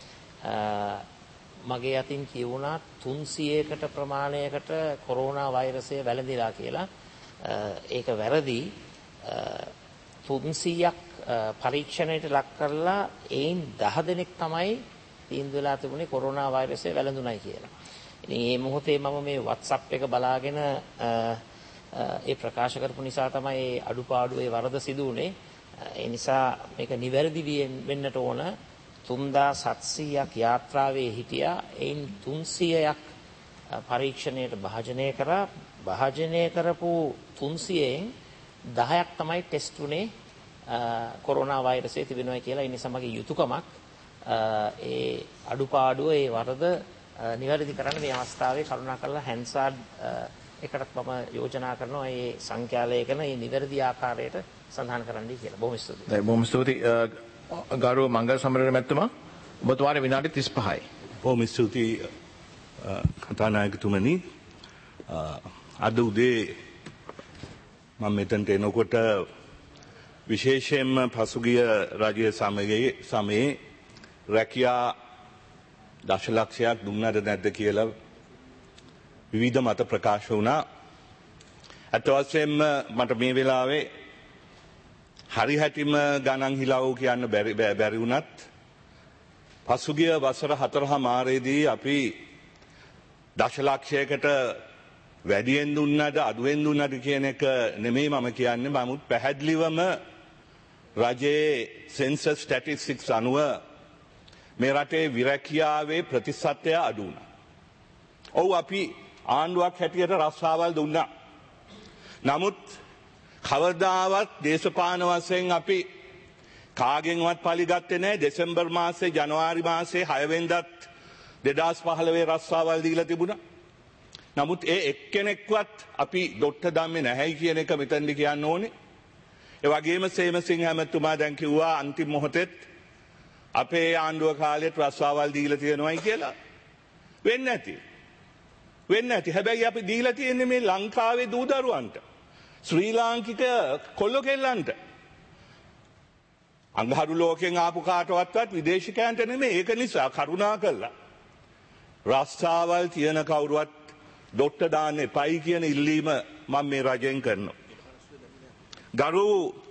මගේ අතින් කියවුණා තුන්සියයකට ප්‍රමාණයකට කොරෝනා වෛරසය වැළඳිලා කියලා. ඒක වැරදි. තුන්සීයක් පරීක්ෂණයට ලක් කරලා එයින් දහ දෙනෙක් තමයි තීන්දුව වෙලා තිබුණේ කොරෝනා වෛරසය වැළඳුණයි කියලා. ඉතින් මේ මොහොතේ මම මේ WhatsApp එක බලාගෙන ඒ ප්‍රකාශ කරපු නිසා තමයි මේ අඩුපාඩු ඒ වරද සිදු වුණේ. ඒ නිසා මේක නිවැරදි වෙන්නට ඕන. තුන්දාස් හත්සීයක් යාත්‍රාවේ හිටියා. එයින් තුන්සියයක් පරීක්ෂණයට භාජනය කරා. භාජනය කරපු තුන්සියයෙන් දහයක් තමයි ටෙස්ට් වුණේ කොරෝනා වෛරසය තිබෙනවා කියලා. ඒ නිසා මගේ යුතුයකමක් ඒ අඩුපාඩුව ඒ වරද නිවැරදි කරන්න මේ අවස්ථාවේ කරුණාකරලා හැන්සාඩ් එකටත් මම යෝජනා කරනවා මේ සංඛ්‍යාලයකන මේ නිවැරදි ආකාරයට සඳහන් කරන්නයි කියලා. බොහොම ස්තුතියි.
දැන් බොහොම ස්තුතියි ගරු මංගල සමරන මැතිතුමා. ඔබතුමාට විනාඩි තිස් පහයි.
බොහොම ස්තුතියි කතානායකතුමනි. අද උදේ මම මෙතනට එනකොට විශේෂයෙන්ම පසුගිය රජය සමගයේ සමයේ රැකියා දශලක්ෂයක් දුන්නද නැද්ද කියලා විවිධ මත ප්‍රකාශ වුණා. අත් වශයෙන්ම මට මේ වෙලාවේ හරි හැටිම ගණන් හිලව් කියන්න බැරි බැරි වුණත් පසුගිය වසර හතරමාරේදී අපි දශලක්ෂයකට වැඩියෙන් දුන්නද අඩුවෙන් දුන්නද කියන එක නෙමෙයි මම කියන්නේ. නමුත් පැහැදිලිවම රජයේ සෙන්සස් ස්ටැටිස්ටික්ස් අනුව මේ රටේ විරැකියාවේ ප්‍රතිශතය අඩු වුණා. ඔව් අපි ආණ්ඩුවක් හැටියට රස්සාවල් දුන්නා. නමුත් කවදාවත් දේශපාලන වශයෙන් අපි කාගෙන්වත් පලිගත්තේ නැහැ. දෙසැම්බර් මාසේ ජනවාරි මාසේ හය වෙනිදාත් දෙදාස් පහළොව රස්සාවල් දීලා තිබුණා. නමුත් ඒ එක්කෙනෙක්වත් අපි ඩොට්ට දැම්මේ නැහැයි කියන එක මෙතනදි කියන්න ඕනේ. ඒ වගේම සේමසිංහ හැමතුමා දැන් කිව්වා අන්තිම මොහොතේත් අපේ ආණ්ඩුව කාලෙත් රස්සාවල් දීලා තියෙනවායි කියලා. වෙන්නේ නැති. වෙන්නේ නැති. හැබැයි අපි දීලා තියෙන්නේ මේ ලංකාවේ දූ දරුවන්ට. ශ්‍රී ලාංකික කොල්ල කෙල්ලන්ට. අඟහරු ලෝකෙන් ආපු කාටවත්වත් විදේශිකයන්ට නෙමෙයි. ඒක නිසා කරුණා කළා රස්සාවල් තියෙන කවුරුවත් ඩොට්ට දාන්න එපයි කියන ඉල්ලීම මම මේ රජයෙන් කරනවා. ගරු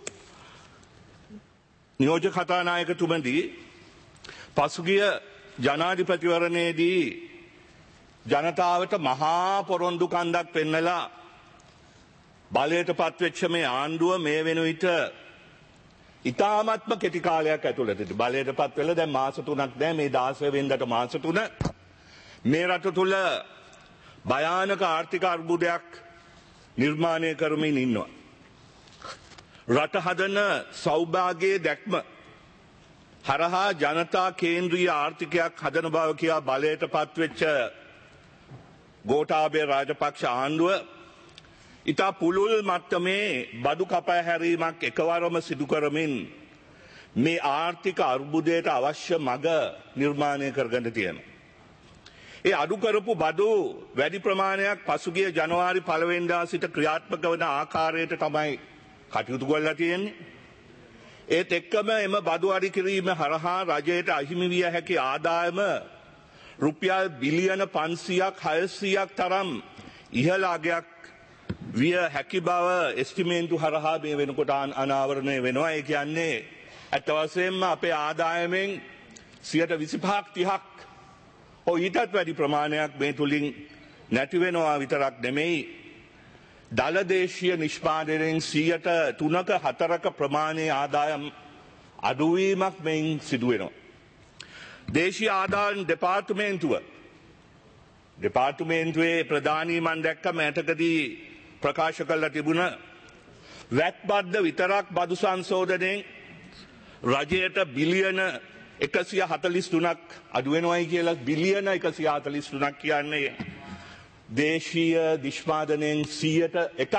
නියෝජ්‍ය කතානායකතුමනි, පසුගිය ජනාධිපතිවරණයේදී ජනතාවට මහා පොරොන්දු කන්දක් පෙන්නලා බලයට පත්වෙච්ච මේ ආණ්ඩුව මේ වෙන විට ඉතාමත්ම කෙටි කාලයක් ඇතුළතදී බලයට පත් වෙලා දැන් මාස තුනක් දැන් මේ දාසය වෙනිදාට මාස තුන මේ රට තුල භයානක ආර්ථික අර්බුදයක් නිර්මාණය කරමින් ඉන්නවා. රට හදන සෞභාග්‍යයේ දැක්ම හරහා ජනතා කේන්ද්‍රීය ආර්ථිකයක් හදන බව කියා බලයට පත්වෙච්ච ගෝඨාභය රාජපක්ෂ ආණ්ඩුව ඉතා පුළුල් මට්ටමේ බදු කපා හැරීමක් එකවරම සිදු කරමින් මේ ආර්ථික අර්බුදයට අවශ්‍ය මඟ නිර්මාණය කරගෙන තියෙනවා. ඒ අඩු කරපු බදු වැඩි ප්‍රමාණයක් පසුගිය ජනවාරි පළවෙනිදා සිට ක්‍රියාත්මක වන ආකාරයට තමයි කටයුතු කරලා තියෙන්නේ. ඒත් එක්කම එම බදු අඩු කිරීම හරහා රජයට අහිමි විය හැකි ආදායම රුපියල් බිලියන පන්සීයක් හයසීයක් තරම් ඉහළ අගයක් විය හැකි බව එස්ටිමේන්තු හරහා මේ වෙනකොට අනාවරණය වෙනවා. ඒ කියන්නේ ඇත්ත වශයෙන්ම අපේ ආදායමෙන් සියයට විසිපහක් තිහක් ඔය ඊටත් වැඩි ප්‍රමාණයක් මේ තුලින් නැති වෙනවා විතරක් නෙමෙයි, දලදේශීය නිෂ්පාදනයෙන් සියයට තුනක හතරක ප්‍රමාණයේ ආදායම් අඩුවීමක් මෙයින් සිදු වෙනවා. දේශීය ආදායම් දෙපාර්තමේන්තුව දෙපාර්තමේන්තුවේ ප්‍රධානී මන් දැක්ක මෑතකදී ප්‍රකාශ කළා තිබුණ වැට් බද්ද විතරක් බදු සංශෝධනයෙන් රජයට බිලියන එකසිය හතළිස් තුනක් අඩු වෙනවයි කියලා. බිලියන එකසිය හතළිස් තුනක් කියන්නේ දේශීය නිෂ්පාදනයෙන් සියයට එකක්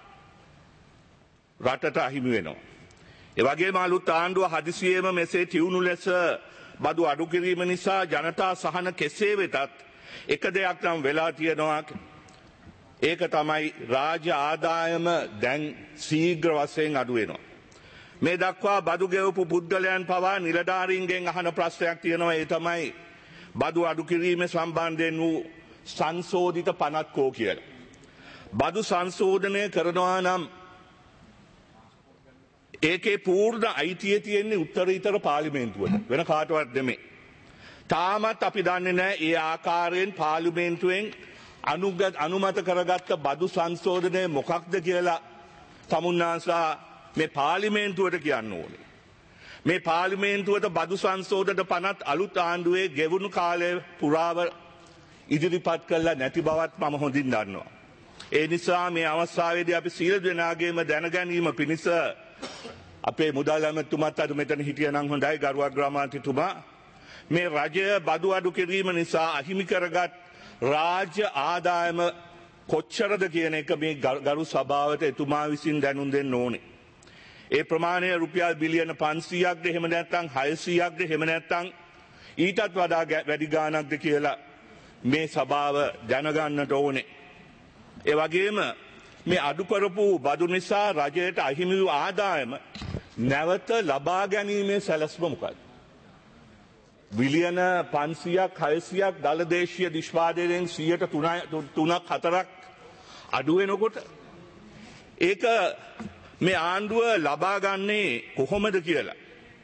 රටට අහිමි වෙනවා. ඒ වගේම අලුත් ආණ්ඩුව හදිසියෙම මෙසේ තියුණු ලෙස බදු අඩු කිරීම නිසා ජනතා සහන කෙසේ වෙතත් එක දෙයක් නම් වෙලා තියෙනවා. ඒක තමයි රාජ්‍ය ආදායම දැන් ශීඝ්‍ර වශයෙන් අඩු වෙනවා. මේ දක්වා බදු ගෙවපු පුද්ගලයන් පවා නිලධාරීන්ගෙන් අහන ප්‍රශ්නයක් තියෙනවා. ඒ තමයි බදු අඩු කිරීම සම්බන්ධයෙන් වූ සංශෝධිත පනත් කෝ කියලා. බදු සංශෝධනය කරනවා නම් ඒකේ පූර්ණ අයිතිය තියෙන්නේ උත්තරීතර පාර්ලිමේන්තුවට, වෙන කාටවත් නෙමෙයි. තාමත් අපි දන්නේ නැහැ ඒ ආකාරයෙන් පාර්ලිමේන්තුවෙන් අනුගත අනුමත කරගත්ත බදු සංශෝධනය මොකක්ද කියලා තමුන්නාන්සලා මේ පාර්ලිමේන්තුවට කියන්න ඕනේ. මේ පාර්ලිමේන්තුවට බදු සංශෝධන පනත් අලුත් ආණ්ඩුවේ ගෙවුණු කාලය පුරාව ඉදිරිපත් කළා නැති බවත් මම හොඳින් දන්නවා. ඒ නිසා මේ අවස්ථාවේදී අපි සියලු දෙනාගේම දැනගැනීම පිණිස අපේ මුදල් ඇමතුමාත් අද මෙතන හිටියනම් හොඳයි ගරු අග්‍රාමාත්‍යතුමා මේ රජය බදු අඩු කිරීම නිසා අහිමි කරගත් රාජ්‍ය ආදායම කොච්චරද කියන එක මේ ගරු සභාවට එතුමා විසින් දැනුම් දෙන්න ඕනේ. ඒ ප්‍රමාණය රුපියල් බිලියන පන්සීයක්ද එහෙම නැත්නම් හයසීයක්ද එහෙම නැත්නම් ඊටත් වඩා වැඩි ගාණක්ද කියලා මේ සභාව දැනගන්නට ඕනේ. ඒ වගේම මේ අඩු කරපු බදු නිසා රජයට අහිමි වූ ආදායම නැවත ලබා ගැනීමේ සැලැස්ම මොකක්ද? බිලියන පන්සීයක් හයසීයක් දළදේශීය නිෂ්පාදනයෙන් සියයට තුනක් හතරක් අඩු වෙනකොට ඒක මේ ආණ්ඩුව ලබා ගන්නේ කොහොමද කියලා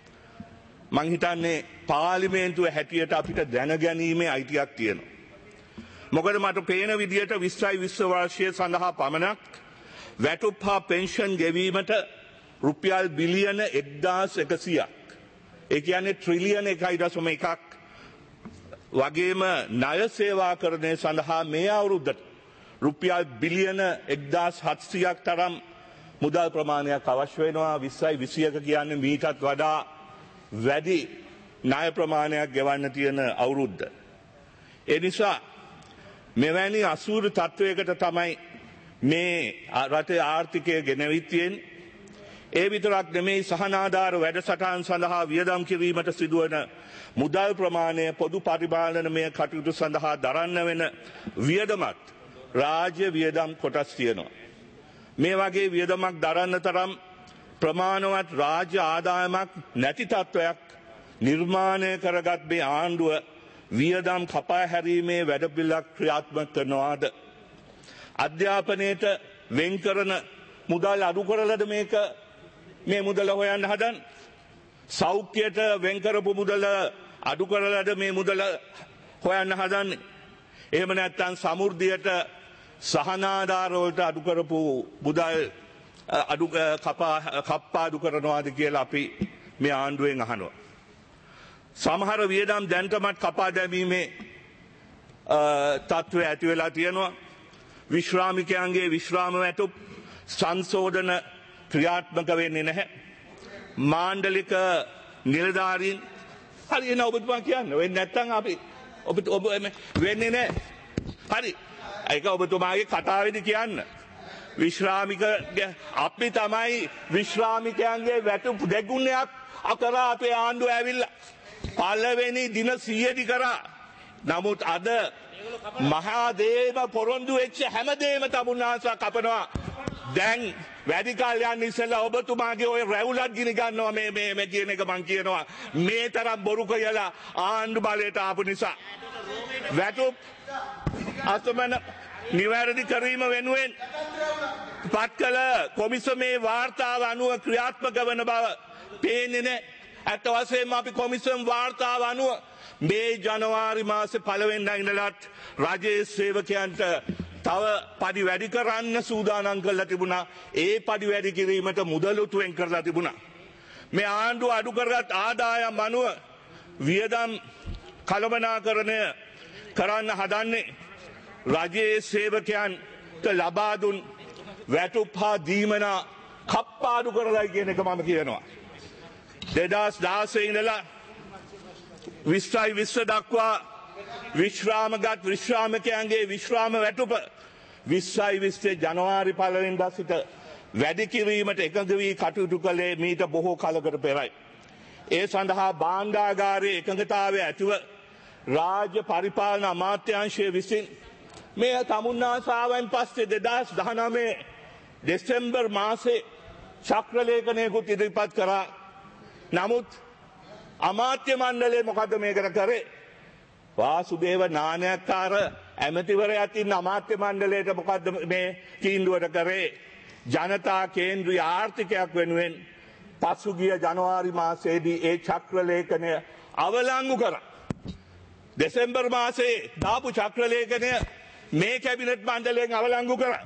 මං හිතන්නේ පාර්ලිමේන්තුව හැටියට අපිට දැනගැනීමේ අයිතියක් තියෙනවා. මොකද මට පේන විදියට විස්සයි විස්ස වර්ෂය සඳහා පමණක් වැටුප් හා පෙන්ෂන් ගෙවීමට රුපියල් බිලියන එක්දාස් එකසියක් ඒ කියන්නේ ට්‍රිලියන එකයි දශම එකක් වගේම ණය සේවාකරණය සඳහා මේ අවුරුද්දට රුපියල් බිලියන එක්දාස් හත්සියක් තරම් මුදල් ප්‍රමාණයක් අවශ්‍ය වෙනවා. විස්සයි විසියක කියන්නේ මීටත් වඩා වැඩි ණය ප්‍රමාණයක් ගෙවන්න තියෙන අවුරුද්ද. ඒ නිසා මෙවැනි අසූරු තත්වයකට තමයි මේ රටේ ආර්ථිකය ගෙනවිත් තියෙන්නේ. ඒ විතරක් නෙමෙයි සහනාධාර වැඩසටහන් සඳහා වියදම් කිරීමට සිදුවන මුදල් ප්‍රමාණය පොදු පරිපාලනමය කටයුතු සඳහා දරන්න වෙන වියදමත් රාජ්‍ය වියදම් කොටස් තියෙනවා. මේ වගේ වියදමක් දරන්න තරම් ප්‍රමාණවත් රාජ්‍ය ආදායමක් නැති තත්ත්වයක් නිර්මාණය කරගත් මේ ආණ්ඩුව වියදම් කපා හැරීමේ වැඩපිළිවෙලක් ක්‍රියාත්මක කරනවාද? අධ්‍යාපනයට වෙන් කරන මුදල් අඩු කරලාද මේක මේ මුදල හොයන්න හදන්? සෞඛ්‍යයට වෙන් කරපු මුදල අඩු කරලාද මේ මුදල හොයන්න හදන්නේ? එහෙම නැත්නම් සමෘද්ධියට සහනාධාර වලට අඩු කරපු මුදල් අඩු කපා කප්පා අඩු කරනවාද කියලා අපි මේ ආණ්ඩුවෙන් අහනවා. සමහර වියදම් දැන්ටමත් කපා දැමීමේ තත්ත්වය ඇති වෙලා තියෙනවා. විශ්‍රාමිකයන්ගේ විශ්‍රාම වැටුප් සංශෝධන ක්‍රියාත්මක වෙන්නේ නැහැ. මාණ්ඩලික නිලධාරීන් හරි එන ඔබතුමා කියන්න වෙන්නේ නැත්නම් අපි ඔබ ඔබ වෙන්නේ නැහැ. හරි ඒක ඔබතුමාගේ කතාවේදී කියන්න. විශ්‍රාමික අපි තමයි විශ්‍රාමිකයන්ගේ වැටුප් දෙගුණයක් අකරා අපේ ආණ්ඩුව ඇවිල්ලා පළවෙනි දින සියයටි කරා. නමුත් අද මහා දේව පොරොන්දු වෙච්ච හැමදේම තමුන්නාසා කපනවා. දැන් වැඩි කාලයන් ඉස්සෙල්ලා ඔබතුමාගේ ওই රැවුලත් ගිනි ගන්නවා මේ මේ මේ කියන එක මං කියනවා. මේ තරම් බොරු කියලා ආණ්ඩු බලයට ආපු නිසා වැටුප් අසමන නිවැරදි කිරීම වෙනුවෙන් පත් කළ කොමිසමේ වාර්තාව අනුව ක්‍රියාත්මක වන බව පේන්නේ නැහැ. ඇත්ත වශයෙන්ම අපි කොමිසම් වාර්තාව අනුව මේ ජනවාරි මාසේ පළවෙනිදා ඉඳලත් රජයේ සේවකයන්ට තව පඩි වැඩි කරන්න සූදානම් කරලා තිබුණා. ඒ පඩි වැඩි කිරීමට මුදලුත් වෙන් කරලා තිබුණා. මේ ආණ්ඩුව අඩු කරගත් ආදායම් අනුව වියදම් කළමනාකරණය කරන්න හදන්නේ රජයේ සේවකයන්ට ලබා දුන් වැටුප් හා දීමනා කප්පාඩු කරලා කියන එක මම කියනවා. දෙදහස් දහසේ ඉඳලා විස්සයි විස්ස දක්වා විශ්‍රාමගත් විශ්‍රාමිකයන්ගේ විශ්‍රාම වැටුප විස්සයි විස්සේ ජනවාරි පළවෙනිදා සිට වැඩි කිරීමට එකඟ වී කටයුතු කළේ මීට බොහෝ කලකට පෙරයි. ඒ සඳහා භාණ්ඩාගාරයේ එකඟතාවය ඇතිව රාජ්‍ය පරිපාලන අමාත්‍යාංශය විසින් මේ තමුන්නාසාවෙන් පස්සේ දෙදහස් දහනවය දෙසැම්බර් මාසේ චක්‍රලේඛනයකුත් ඉදිරිපත් කරා. නමුත් අමාත්‍ය මණ්ඩලය මොකද මේකට කරේ? වාසුදේව නානයක්කාර ඇමතිවරයාත් ඉන්න අමාත්‍ය මණ්ඩලයට මොකද්ද මේ තීන්දුවට කරේ? ජනතා කේන්ද්‍රීය ආර්ථිකයක් වෙනුවෙන් පසුගිය ජනවාරි මාසයේදී ඒ චක්‍රලේඛනය අවලංගු කරා. දෙසැම්බර් මාසයේ දාපු චක්‍රලේඛනය මේ කැබිනට් මණ්ඩලයෙන් අවලංගු කරා.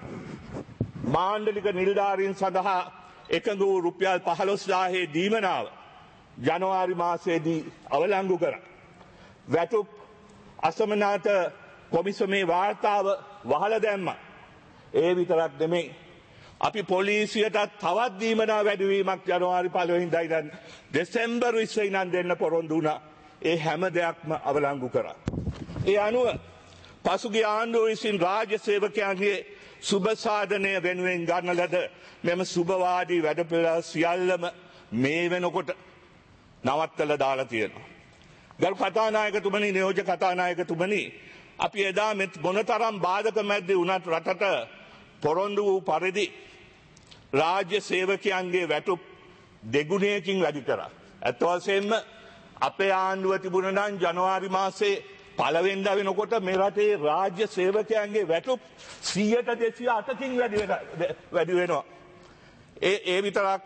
මාණ්ඩලික නිලධාරීන් සඳහා එකඟ වූ රුපියල් පහළොස් දාහේ දීමනාව ජනවාරි මාසයේදී අවලංගු කර වැටුප් අසමනාත කොමිසමේ වාර්තාව වහලා දැම්මා. ඒ විතරක් නෙමෙයි අපි පොලිසියට තවත් දීමනා වැඩිවීමක් ජනවාරි පළවෙනිදා ඉඳන් දෙසැම්බර් විස්ස ඉඳන් දෙන්න පොරොන්දු වුණා. ඒ හැම දෙයක්ම අවලංගු කරා. ඒ අනුව පසුගිය ආණ්ඩුව විසින් රාජ්‍ය සේවකයන්ගේ සුබ සාධනය වෙනුවෙන් ගන්න ලද මෙම සුබවාදී වැඩපිළිවෙළ සියල්ලම මේ වෙනකොට නවත්තලා දාලා තියෙනවා. ගරු කතානායකතුමනි, නියෝජ්‍ය කතානායකතුමනි, අපි එදා මෙත් මොනතරම් බාධක මැද්දේ වුණත් රටට පොරොන්දු වූ පරිදි රාජ්‍ය සේවකයන්ගේ වැටුප් දෙගුණයකින් වැඩි කරා. ඇත්ත වශයෙන්ම අපේ ආණ්ඩුව තිබුණ නම් ජනවාරි මාසේ පළවෙනිදා වෙනකොට මේ රටේ රාජ්‍ය සේවකයන්ගේ වැටුප් සියයට දෙසිය අටකින් වැඩි වැඩි වෙනවා. ඒ ඒ විතරක්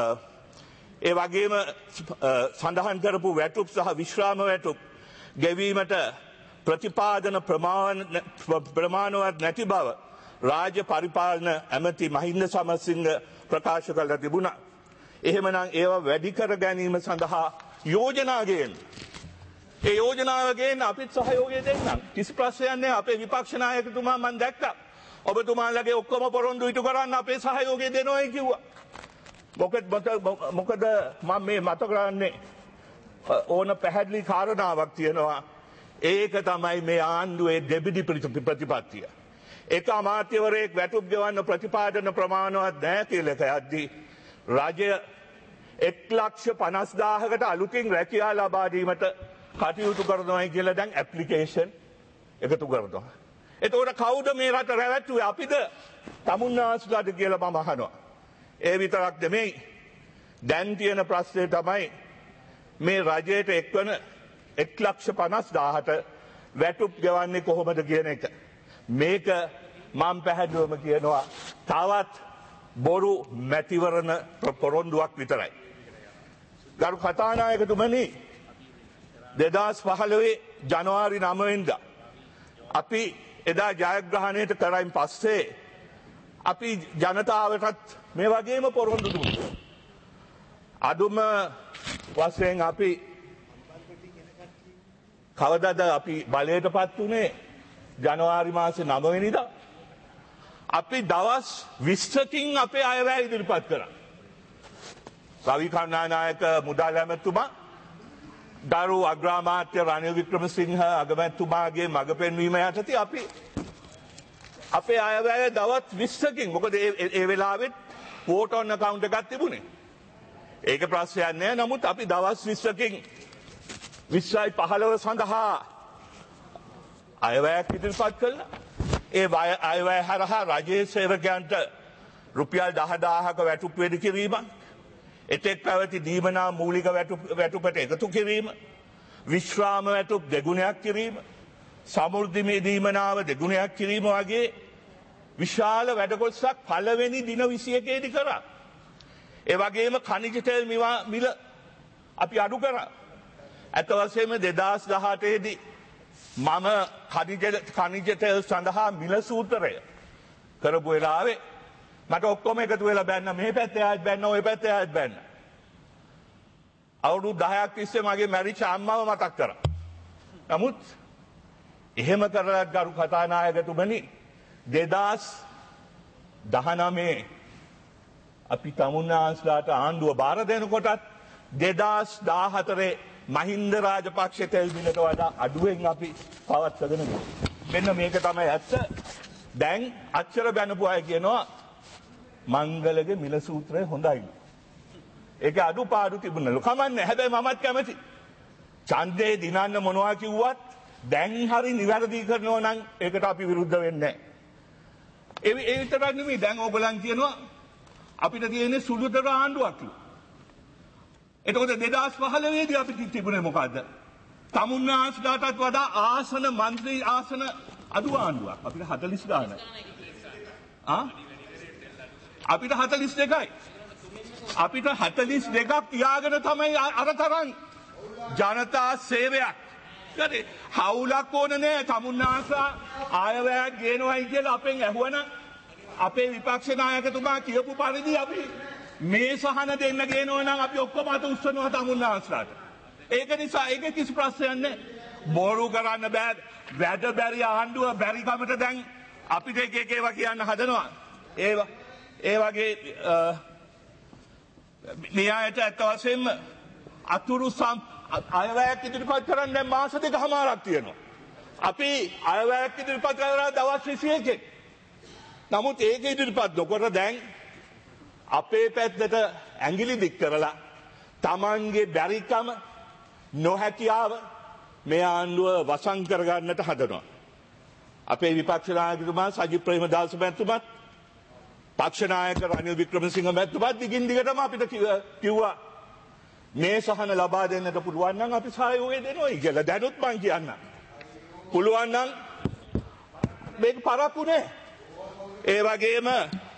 ඒ වගේම සඳහන් කරපු වැටුප් සහ විශ්‍රාම වැටුප් ගෙවීමට ප්‍රතිපාදන ප්‍රමාණවත් නැති බව රාජ්‍ය පරිපාලන ඇමති මහින්ද සමරසිංහ ප්‍රකාශ කළා තිබුණා. එහෙමනම් ඒවා වැඩි කර ගැනීම සඳහා යෝජනා ගේන්න. ඒ යෝජනාව ගේන්න අපිත් සහයෝගය දෙන්නම්. කිසි ප්‍රශ්නයක් නැහැ. අපේ විපක්ෂ නායකතුමා මම දැක්කා. ඔබතුමාලගේ ඔක්කොම පොරොන්දු ඉටු කරන්න අපේ සහයෝගය දෙනවයි කිව්වා. මොකද මොකද මම මේ මත කරන්නේ ඕන පැහැදිලි කාරණාවක් තියෙනවා. ඒක තමයි මේ ආණ්ඩුවේ දෙබිඩි ප්‍රතිපත්තිය. එක අමාත්‍යවරයෙක් වැටුප් ගෙවන්න ප්‍රතිපාදන ප්‍රමාණවත් නැහැ කියලා කියද්දී රජය එක් ලක්ෂ පනස් දාහකට අලුතින් රැකියා ලබා දීමට කටයුතු කරනවායි කියලා දැන් ඇප්ලිකේෂන් එකතු කරනවා. එතකොට කවුද මේ රට රැවට්ටුවේ? අපිද? තමුන්නාස්ලාද කියලා මම අහනවා. ඒ විතරක් නෙමෙයි. දැන් තියෙන ප්‍රශ්නේ තමයි මේ රජයට එක්වන එක් ලක්ෂ පනස් දාහට වැටුප් ගෙවන්නේ කොහොමද කියන එක. මේක මම පැහැදිලිවම කියනවා තවත් බොරු මැතිවරණ පොරොන්දුවක් විතරයි. ගරු කතානායකතුමනි, දෙදහස් පහළොවේ ජනවාරි නවය වෙනිදා අපි එදා ජයග්‍රහණයට කරයින් පස්සේ අපි ජනතාවටත් මේ වගේම පොරොන්දු දුන්නා. අදුම වශයෙන් අපි කවදාද අපි බලයටපත් උනේ ජනවාරි මාසේ නවය වෙනිදා අපි දවස් විස්සකින් අපේ අයවැය ඉදිරිපත් කරා. රවි කරුණානායක මුදල් ඇමතුමා, දරු අග්‍රාමාත්‍ය රනිල් වික්‍රමසිංහ අගමැතිතුමාගේ මඟ පෙන්වීම යටතේ අපි අපේ අයවැය දවස් විස්සකින්, මොකද ඒ වෙලාවෙත් වෝට් ඔන් account එකක් තිබුණේ. ඒක ප්‍රශ්නයක් නෑ. නමුත් අපි දවස් විස්සකින් විස්සයි පහළොව සඳහා අයවැයක් ඉදිරිපත් කළා. ඒ අයවැය හරහා රජයේ සේවකයන්ට රුපියල් දහදාහක වැටුප් වැඩි කිරීමක්, එතෙක් පැවති දීමනා මූලික වැටුපට එකතු කිරීම, විශ්‍රාම වැටුප් දෙගුණයක් කිරීම, සමෘද්ධිමේ දීමනාව දෙගුණයක් කිරීම වගේ විශාල වැඩකොටසක් පළවෙනි දින විසි එකේදී කරා. ඒ වගේම ඛනිජ තෙල් මිල අපි අඩු කරා. අත වශයෙන්ම දෙදහස් දහඅටේදී මම ඛනිජ තෙල් සඳහා මිල සූත්‍රය කරපු වෙලාවේ මට ඔක්කොම එකතු වෙලා බැන්න, මේ පැත්තේ ආයෙත් බැන්න, ওই පැත්තේ ආයෙත් බැන්න. අවුරුදු දහයක් තිස්සේ මගේ මැරිච්ච අම්මව මතක් කරා. නමුත් එහෙම කරලා ගරු කතානායකතුමනි, දෙදහස් දහනවයේ අපි තමුන්නාන්ස්ලාට ආණ්ඩුව බාර දෙනකොටත් දෙදහස් දාහතරේ මහින්ද රාජපක්ෂ තෙල් මිලට වඩා අඩුවෙන් අපි පවත්වාගෙන ගියා. මෙන්න මේක තමයි ඇත්ත. දැන් අච්චර බැනපු අය කියනවා මංගලගේ මිල සූත්‍රය හොඳයි. ඒක අඩුපාඩු තිබුණලු. කමන්නේ. හැබැයි මමත් කැමති. ඡන්දේ දිනන්න මොනවා කිව්වත් දැන් හරි නිවැරදි කරනවා නම් ඒකට අපි විරුද්ධ වෙන්නේ නැහැ. ඒ ඒ විතරක් නෙමෙයි. දැන් ඕගොල්ලන් කියනවා අපිට තියෙන්නේ සුළුතර ආණ්ඩුවක් කියලා. එතකොට දෙදහස් පහළොවේ දී අපි තිබුණේ මොකද්ද? තමුන්නාස්ලාටත් වඩා ආසන മന്ത്രി ආසන අඩු ආණ්ඩුවක්. අපිට හතළිස් ගානයි. ආ? අපිට හතළිස් දෙකයි. අපිට හතළිස් දෙකක් තියාගෙන තමයි අර තරම් ජනතා සේවයක්. හරි. හවුලක් ඕන නෑ. තමුන්නාස්ලා ආයවැයක් ගේනවයි කියලා අපෙන් ඇහුවනම් අපේ විපක්ෂ නායකතුමා කියපු පරිදි අපි මේ සහන දෙන්න ගේනෝ නම් අපි ඔක්කොම අත උස්සනවා තමුන්නාන්සලාට. ඒක නිසා ඒක කිසි ප්‍රශ්නයක් නැහැ. බොරු කරන්න බෑ. වැඩ බැරි ආණ්ඩුව බැරි කමට දැන් අපිට එක එක ඒවා කියන්න හදනවා. ඒවා ඒ වගේ න්‍යායට ඇත්ත වශයෙන්ම අතුරු සම් අයවැයක් ඉදිරිපත් කරන්න දැන් මාස දෙකමාරක් තියෙනවා. අපි අයවැයක් ඉදිරිපත් කරලා දවස් විසි එකක්. නමුත් ඒක ඉදිරිපත් නොකර දැන් අපේ පැත්තට ඇඟිලි දික් කරලා Tamanගේ බැරිකම නොහැකියාව මේ ආණ්ඩුව වසන් කරගන්නට හදනවා. අපේ විපක්ෂ නායකතුමා සජිත් ප්‍රේමදාස මැතිතුමත් පක්ෂ නායක රනිල් වික්‍රමසිංහ මැතිතුමත් දිගින් දිගටම අපිට කිව්වා මේ සහන ලබා දෙන්නට පුළුවන් නම් අපි සහයෝගය දෙනවා කියලා. දැනුත් මං කියන්න. පුළුවන් නම් මේක පරක්කු නෑ. ඒ වගේම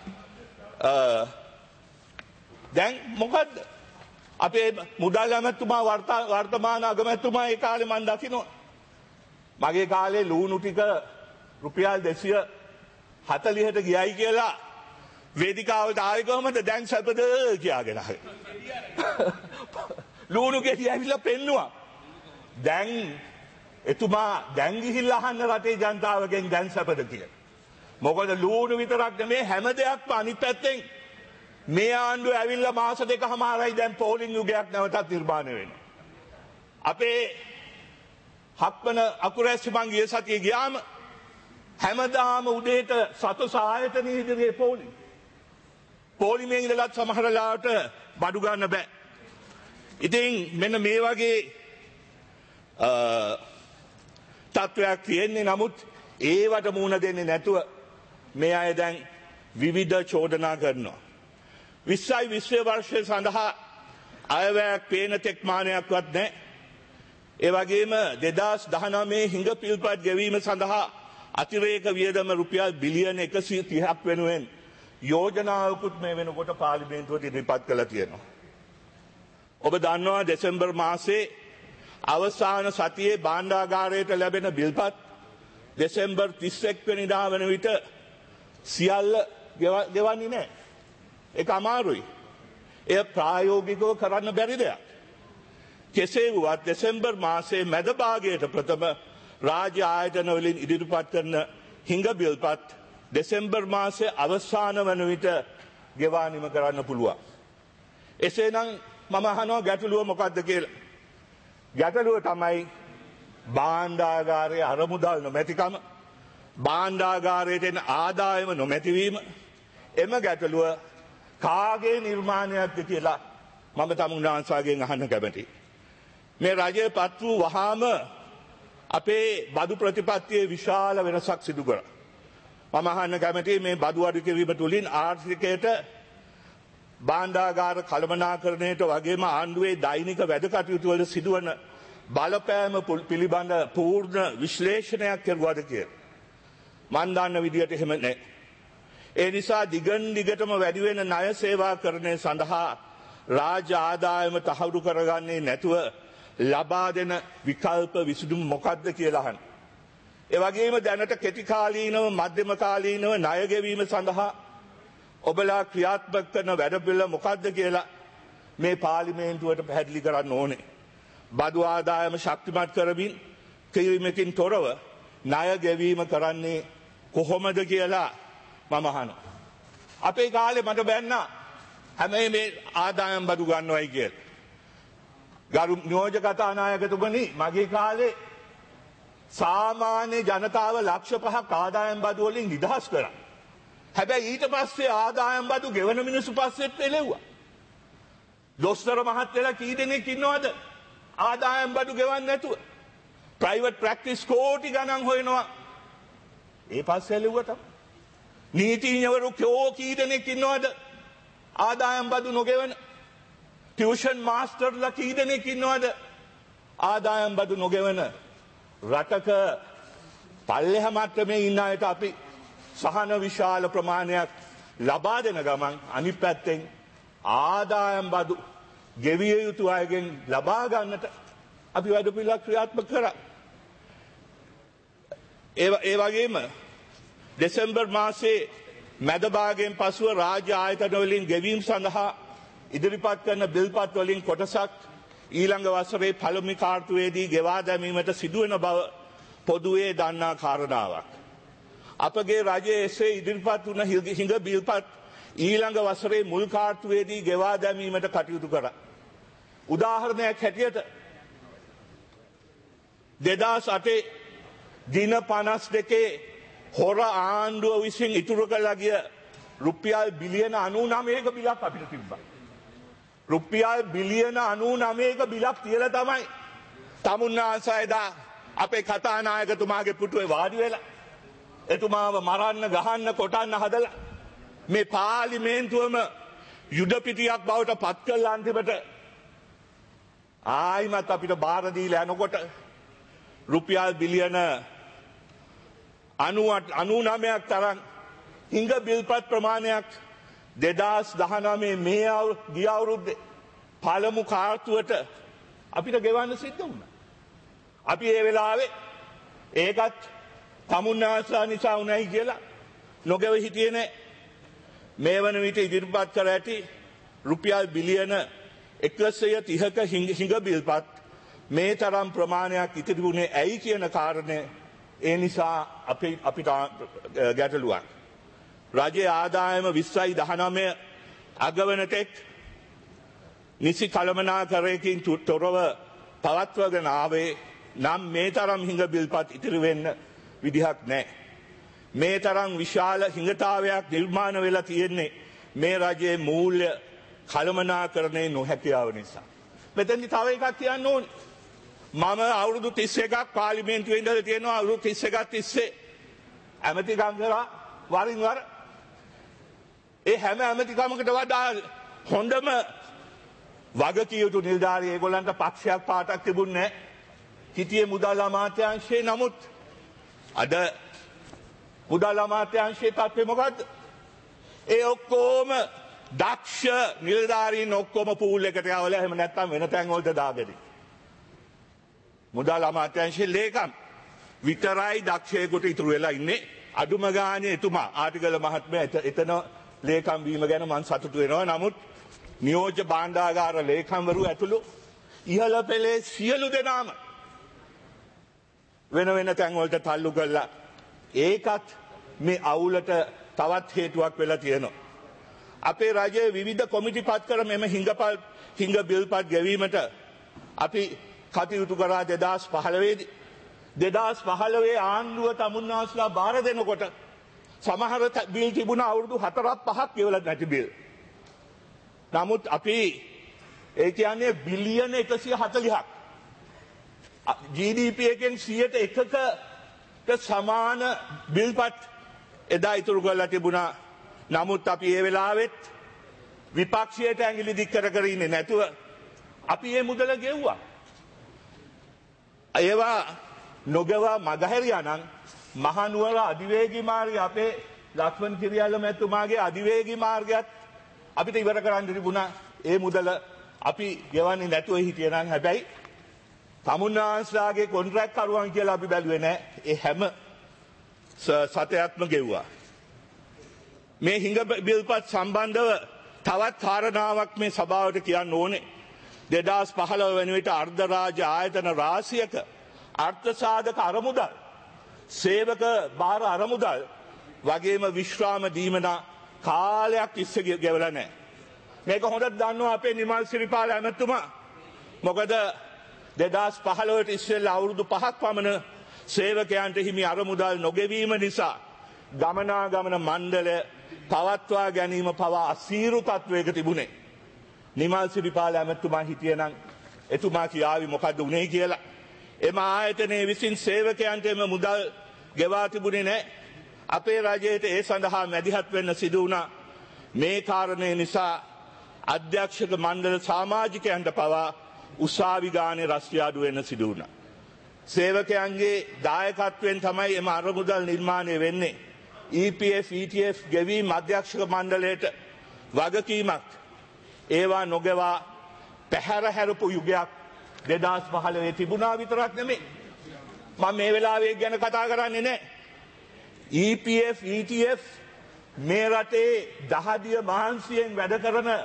දැන් මොකද්ද අපේ මුදල් ඇමතුමා වර්තමාන අගමැතිතුමා ඒ කාලේ මම දකිනවා මගේ කාලේ ලුණු ටික රුපියල් දෙසිය හතළිහට ගියයි කියලා වේදිකාවට ආවේ කොහමද දැන් සැපද කියාගෙන ආවේ ලුණු ගෙඩි ඇවිල්ලා පෙන්නුවා දැන් එතුමා දැන් ගිහිල්ලා අහන්න රටේ ජනතාවගෙන් දැන් සැපද කියලා මොකද ලුණු විතරක් නෙමේ හැම දෙයක්ම අනිත් පැත්තෙන් මේ ආණ්ඩුව ඇවිල්ලා මාස දෙකමාරයි දැන් පෝලිං යුගයක් නැවතත් නිර්මාණය වෙනවා. අපේ හක්මන අකුරැස්ස මං ගිය සතියේ ගියාම හැමදාම උදේට සතොස් ආයතන ඉදිරියේ පෝලිං. පෝලිමේ ඉඳලා සමහර ලාවට බඩු ගන්න බෑ. ඉතින් මෙන්න මේ වගේ තත්ත්වයක් තියෙන්නේ නමුත් ඒවට මුහුණ දෙන්නේ නැතුව මේ අය දැන් විවිධ චෝදනා කරනවා. විස්සයි විශ්ව වර්ෂය සඳහා අයවැයක් පේන තෙක්මානයක්වත් නැහැ. ඒ වගේම දෙදාස් දහනවයේ හිඟ පිල්පත් ගෙවීම සඳහා අතිරේක වියදම රුපියල් බිලියන එකසිය තිහක් වෙනුවෙන් යෝජනාවකුත් මේ වෙනකොට පාර්ලිමේන්තුවට ඉදිරිපත් කළා තියෙනවා. ඔබ දන්නවා දෙසැම්බර් මාසයේ අවසාන සතියේ භාණ්ඩාගාරයට ලැබෙන බිල්පත් දෙසැම්බර් තිස් එක් වෙනිදා වන විට සියල්ල ගෙවන්නේ නැහැ. ඒක අමාරුයි. එය ප්‍රායෝගිකව කරන්න බැරි දෙයක්. කෙසේ වුවත් දෙසැම්බර් මාසයේ මැද භාගයට ප්‍රථම රාජ්‍ය ආයතන වලින් ඉදිරිපත් කරන හිඟ බිල්පත් දෙසැම්බර් මාසයේ අවසාන වන විට ගෙවා නිම කරන්න පුළුවන්. එසේනම් මම අහනවා ගැටලුව මොකද්ද කියලා. ගැටලුව තමයි භාණ්ඩාගාරයේ අරමුදල් නොමැතිකම, භාණ්ඩාගාරයට එන ආදායම නොමැතිවීම. එම ගැටලුව කාගේ නිර්මාණයක්ද කියලා මම තමුන්නාන්සාගෙන් අහන්න කැමතියි. මේ රජය පත් වූ වහාම අපේ බදු ප්‍රතිපත්තියේ විශාල වෙනසක් සිදු කරා. මම අහන්න කැමතියි මේ බදු අඩු කිරීම තුළින් ආර්ථිකයට භාණ්ඩාගාර කළමනාකරණයට වගේම ආණ්ඩුවේ දෛනික වැඩ කටයුතු වල සිදුවන බලපෑම පිළිබඳ පූර්ණ විශ්ලේෂණයක් කෙරුවාද කියලා. මන් දන්න විදියට එහෙම නැහැ. ඒ නිසා දිගන් දිගටම වැඩි වෙන ණය සේවාකරණය සඳහා රාජ්‍ය ආදායම තහවුරු කරගන්නේ නැතුව ලබා දෙන විකල්ප විසඳුම් මොකක්ද කියලා අහන්න. ඒ වගේම දැනට කෙටි කාලීනව මධ්‍යම කාලීනව ණය ගෙවීම සඳහා ඔබලා ක්‍රියාත්මක කරන වැඩපිළිවෙල මොකක්ද කියලා මේ පාර්ලිමේන්තුවට පැහැදිලි කරන්න ඕනේ. බදු ආදායම ශක්තිමත් කරමින් කිරීමකින් තොරව ණය ගෙවීම කරන්නේ කොහොමද කියලා මම අහනවා. අපේ කාලේ මට බැන්නා හැම මේ ආදායම් බදු ගන්නවයි කියලා. ගරු නියෝජක කතානායකතුමනි මගේ කාලේ සාමාන්‍ය ජනතාව ලක්ෂ පහක් ආදායම් බදු වලින් නිදහස් කරා. හැබැයි ඊට පස්සේ ආදායම් බදු ගෙවන මිනිස්සු පස්සෙත් එළෙව්වා. දොස්තර මහත්තයලා කී දෙනෙක් ඉන්නවද ආදායම් බදු ගෙවන්නේ නැතුව? ප්‍රයිවට් ප්‍රැක්ටිස් කෝටි ගණන් හොයනවා. ඒ පස්සේ එළෙව්වා තමයි. නීතිඥවරු කෝ කී දෙනෙක් ඉන්නවද ආදායම් බදු නොගෙවන? ටියුෂන් මාස්ටර්ලා කී දෙනෙක් ඉන්නවද ආදායම් බදු නොගෙවන? රටක පල්ලෙහා මට්ටමේ ඉන්න අයට අපි සහන විශාල ප්‍රමාණයක් ලබා දෙන ගමන් අනිත් පැත්තෙන් ආදායම් බදු ගෙවිය යුතු අයගෙන් ලබා ගන්නට අපි වැඩ පිළිවෙලක් ක්‍රියාත්මක කරා. ඒ වගේම දෙසැම්බර් මාසයේ මැද භාගයෙන් පසුව රාජ්‍ය ආයතන වලින් ගෙවීම් සඳහා ඉදිරිපත් කරන බිල්පත් වලින් කොටසක් ඊළඟ වසරේ පළමු කාර්තුවේදී ගෙවා දැමීමට සිදුවන බව පොදුවේ දන්නා කාරණාවක්. අපගේ රජයේ එසේ ඉදිරිපත් වුණ හිඟ බිල්පත් ඊළඟ වසරේ මුල් කාර්තුවේදී ගෙවා දැමීමට කටයුතු කරා. උදාහරණයක් හැටියට දෙදාස් අටේ දින පනස් දෙකේ හොර ආණ්ඩුව විසින් ඉතුරු කළා ගිය රුපියල් බිලියන අනූ නවයක බිලක් අපිට තිබ්බා. රුපියල් බිලියන අනූ නවයක බිලක් තියලා තමයි තමුන්නාන්සේ එදා අපේ කතානායකතුමාගේ පුටුවේ වාඩි වෙලා එතුමාව මරන්න ගහන්න කොටන්න හදලා මේ පාර්ලිමේන්තුවම යුද පිටියක් බවට පත් කළ අන්තිමට ආයිමත් අපිට බාර දීලා යනකොට රුපියල් බිලියන අනූ නවයක් තරම් හිඟ බිල්පත් ප්‍රමාණයක් දෙදාස් දහනවයේ මේ ගිය අවුරුද්දේ පළමු කාර්තුවට අපිට ගෙවන්න සිද්ධ වුණා. අපි ඒ වෙලාවේ ඒකත් තමුන්නාන්සලා නිසා උනායි කියලා නොගෙව හිටියේ නෑ. මේ වන විට ඉදිරිපත් කර ඇති රුපියල් බිලියන එකසිය තිහක හිඟ බිල්පත් මේ තරම් ප්‍රමාණයක් ඉතිරි වුණේ ඇයි කියන කාරණය ඒ නිසා අපි අපිට ගැටලුවක්. රජයේ ආදායම විස්සයි දහනවය අගවනතෙක් නිසි කළමනාකරයකින් තොරව පවත්වගෙන ආවේ නම් මේ තරම් හිඟ බිල්පත් ඉතිරි වෙන්න විදිහක් නැහැ. මේ තරම් විශාල හිඟතාවයක් නිර්මාණ වෙලා තියෙන්නේ මේ රජයේ මූල්‍ය කළමනාකරණයේ නොහැකියාව නිසා. මෙතෙන්දි තව එකක් කියන්න ඕනේ. මම අවුරුදු තිස් එකක් පාර්ලිමේන්තුවේ ඉඳලා තියෙනවා. අවුරුදු තිස් එකක් තිස්සේ ඇමතිකම් කරා වරින් වර. ඒ හැම ඇමතිකමකට වඩා හොඳම වගකිය යුතු නිලධාරී ඒගොල්ලන්ට පක්ෂයක් පාටක් තිබුණේ නැහැ. හිටියේ මුදල් අමාත්‍යාංශයේ. නමුත් අද මුදල් අමාත්‍යාංශයේ තත්ත්වය මොකද්ද? ඒ ඔක්කොම දක්ෂ නිලධාරීන් ඔක්කොම පූල් එකට යවලා එහෙම නැත්නම් වෙන තැන් වලට දාගෙන. මුදල් අමාත්‍යාංශයේ ලේකම් විතරයි දක්ෂයෙකුට ඉතුරු වෙලා ඉන්නේ. අඩුම ගානේ එතුමා ආටිගල මහත්මයා එතන ලේකම් වීම ගැන මම සතුටු වෙනවා. නමුත් නියෝජ්‍ය භාණ්ඩාගාර ලේකම්වරු ඇතුළු ඉහළ පෙළේ සියලු දෙනාම වෙන වෙන තැන් වලට තල්ලු කළා. ඒකත් මේ අවුලට තවත් හේතුවක් වෙලා තියෙනවා. අපේ රජයේ විවිධ කොමිටි පත් කර මෙම හිඟපල් හිඟ බිල්පත් ගෙවීමට අපි කටයුතු කරා දෙදාස් පහළොවේදී. දෙදාස් පහළොවේ ආණ්ඩුව තමුන්නාන්සලා බාර දෙනකොට සමහර බිල් තිබුණ අවුරුදු හතරක් පහක් ගෙවලා නැති බිල්. නමුත් අපි ඒ කියන්නේ බිලියන එකසිය හතළිහක් ජී ඩී පී එකෙන් සියයට එකකට සමාන බිල්පත් එදා ඉතුරු කරලා තිබුණා. නමුත් අපි ඒ වෙලාවෙත් විපක්ෂයට ඇඟිලි දික් කර කර ඉන්නේ නැතුව අපි මේ මුදල ගෙව්වා. ඒවා නොගවා මගහැරියා නම් මහනුවර අධිවේගී මාර්ගය අපේ ලක්ෂ්මන් කිරියල්ල මැතිතුමාගේ අධිවේගී මාර්ගයත් අපිට ඉවර කරන්න තිබුණා. ඒ මුදල අපි ගෙවන්නේ නැතුව හිටියේ නම් හැබැයි තමුන්නාන්සලාගේ කොන්ට්‍රැක්ට් කරුවන් කියලා අපි බැලුවේ නැහැ. ඒ හැම සතයක්ම ගෙව්වා. මේ හිඟ බිල්පත් සම්බන්ධව තවත් කාරණාවක් මේ සභාවට කියන්න ඕනේ. දෙදාස් පහළොව වෙන විට අර්ධ රාජ්‍ය ආයතන රාශියක අර්ථ සාධක අරමුදල්, සේවක භාර අරමුදල් වගේම විශ්‍රාම දීමනා කාලයක් තිස්සේ ගෙවලා නැහැ. මේක හොඳට දන්නවා අපේ නිමල් සිරිපාල ඇමතුමා. මොකද දෙදාස් පහළොවට ඉස්සෙල්ලා අවුරුදු පහක් පමණ සේවකයන්ට හිමි අරමුදල් නොගෙවීම නිසා ගමනාගමන මණ්ඩලය පවත්වා ගැනීම පවා අසීරු තත්වයක තිබුණේ. නිමල් සිරිපාල ඇමතුමා හිටියනම් එතුමා කියාවි මොකද්ද උනේ කියලා. එම ආයතනයේ විසින් සේවකයන්ට එම මුදල් ගෙවා තිබුණේ නැහැ. අපේ රජයට ඒ සඳහා මැදිහත් වෙන්න සිදු වුණා. මේ කාරණය නිසා අධ්‍යක්ෂක මණ්ඩල සමාජිකයන්ට පවා උසාවි ගානේ රස්තියාදු වෙන්න සිදු වුණා. සේවකයන්ගේ දායකත්වයෙන් තමයි එම අරමුදල් නිර්මාණය වෙන්නේ. E P F E T F ගෙවීම් අධ්‍යක්ෂක මණ්ඩලයට වගකීමක් ඒවා නොගෙවා පැහැර හැරපු යුගයක් දෙදාස් පහළොවේ තිබුණා විතරක් නෙමෙයි. මම මේ වෙලාවේ ගැන කතා කරන්නේ නැහැ. E P F E T F මේ රටේ දහදිය මහන්සියෙන් වැඩ කරන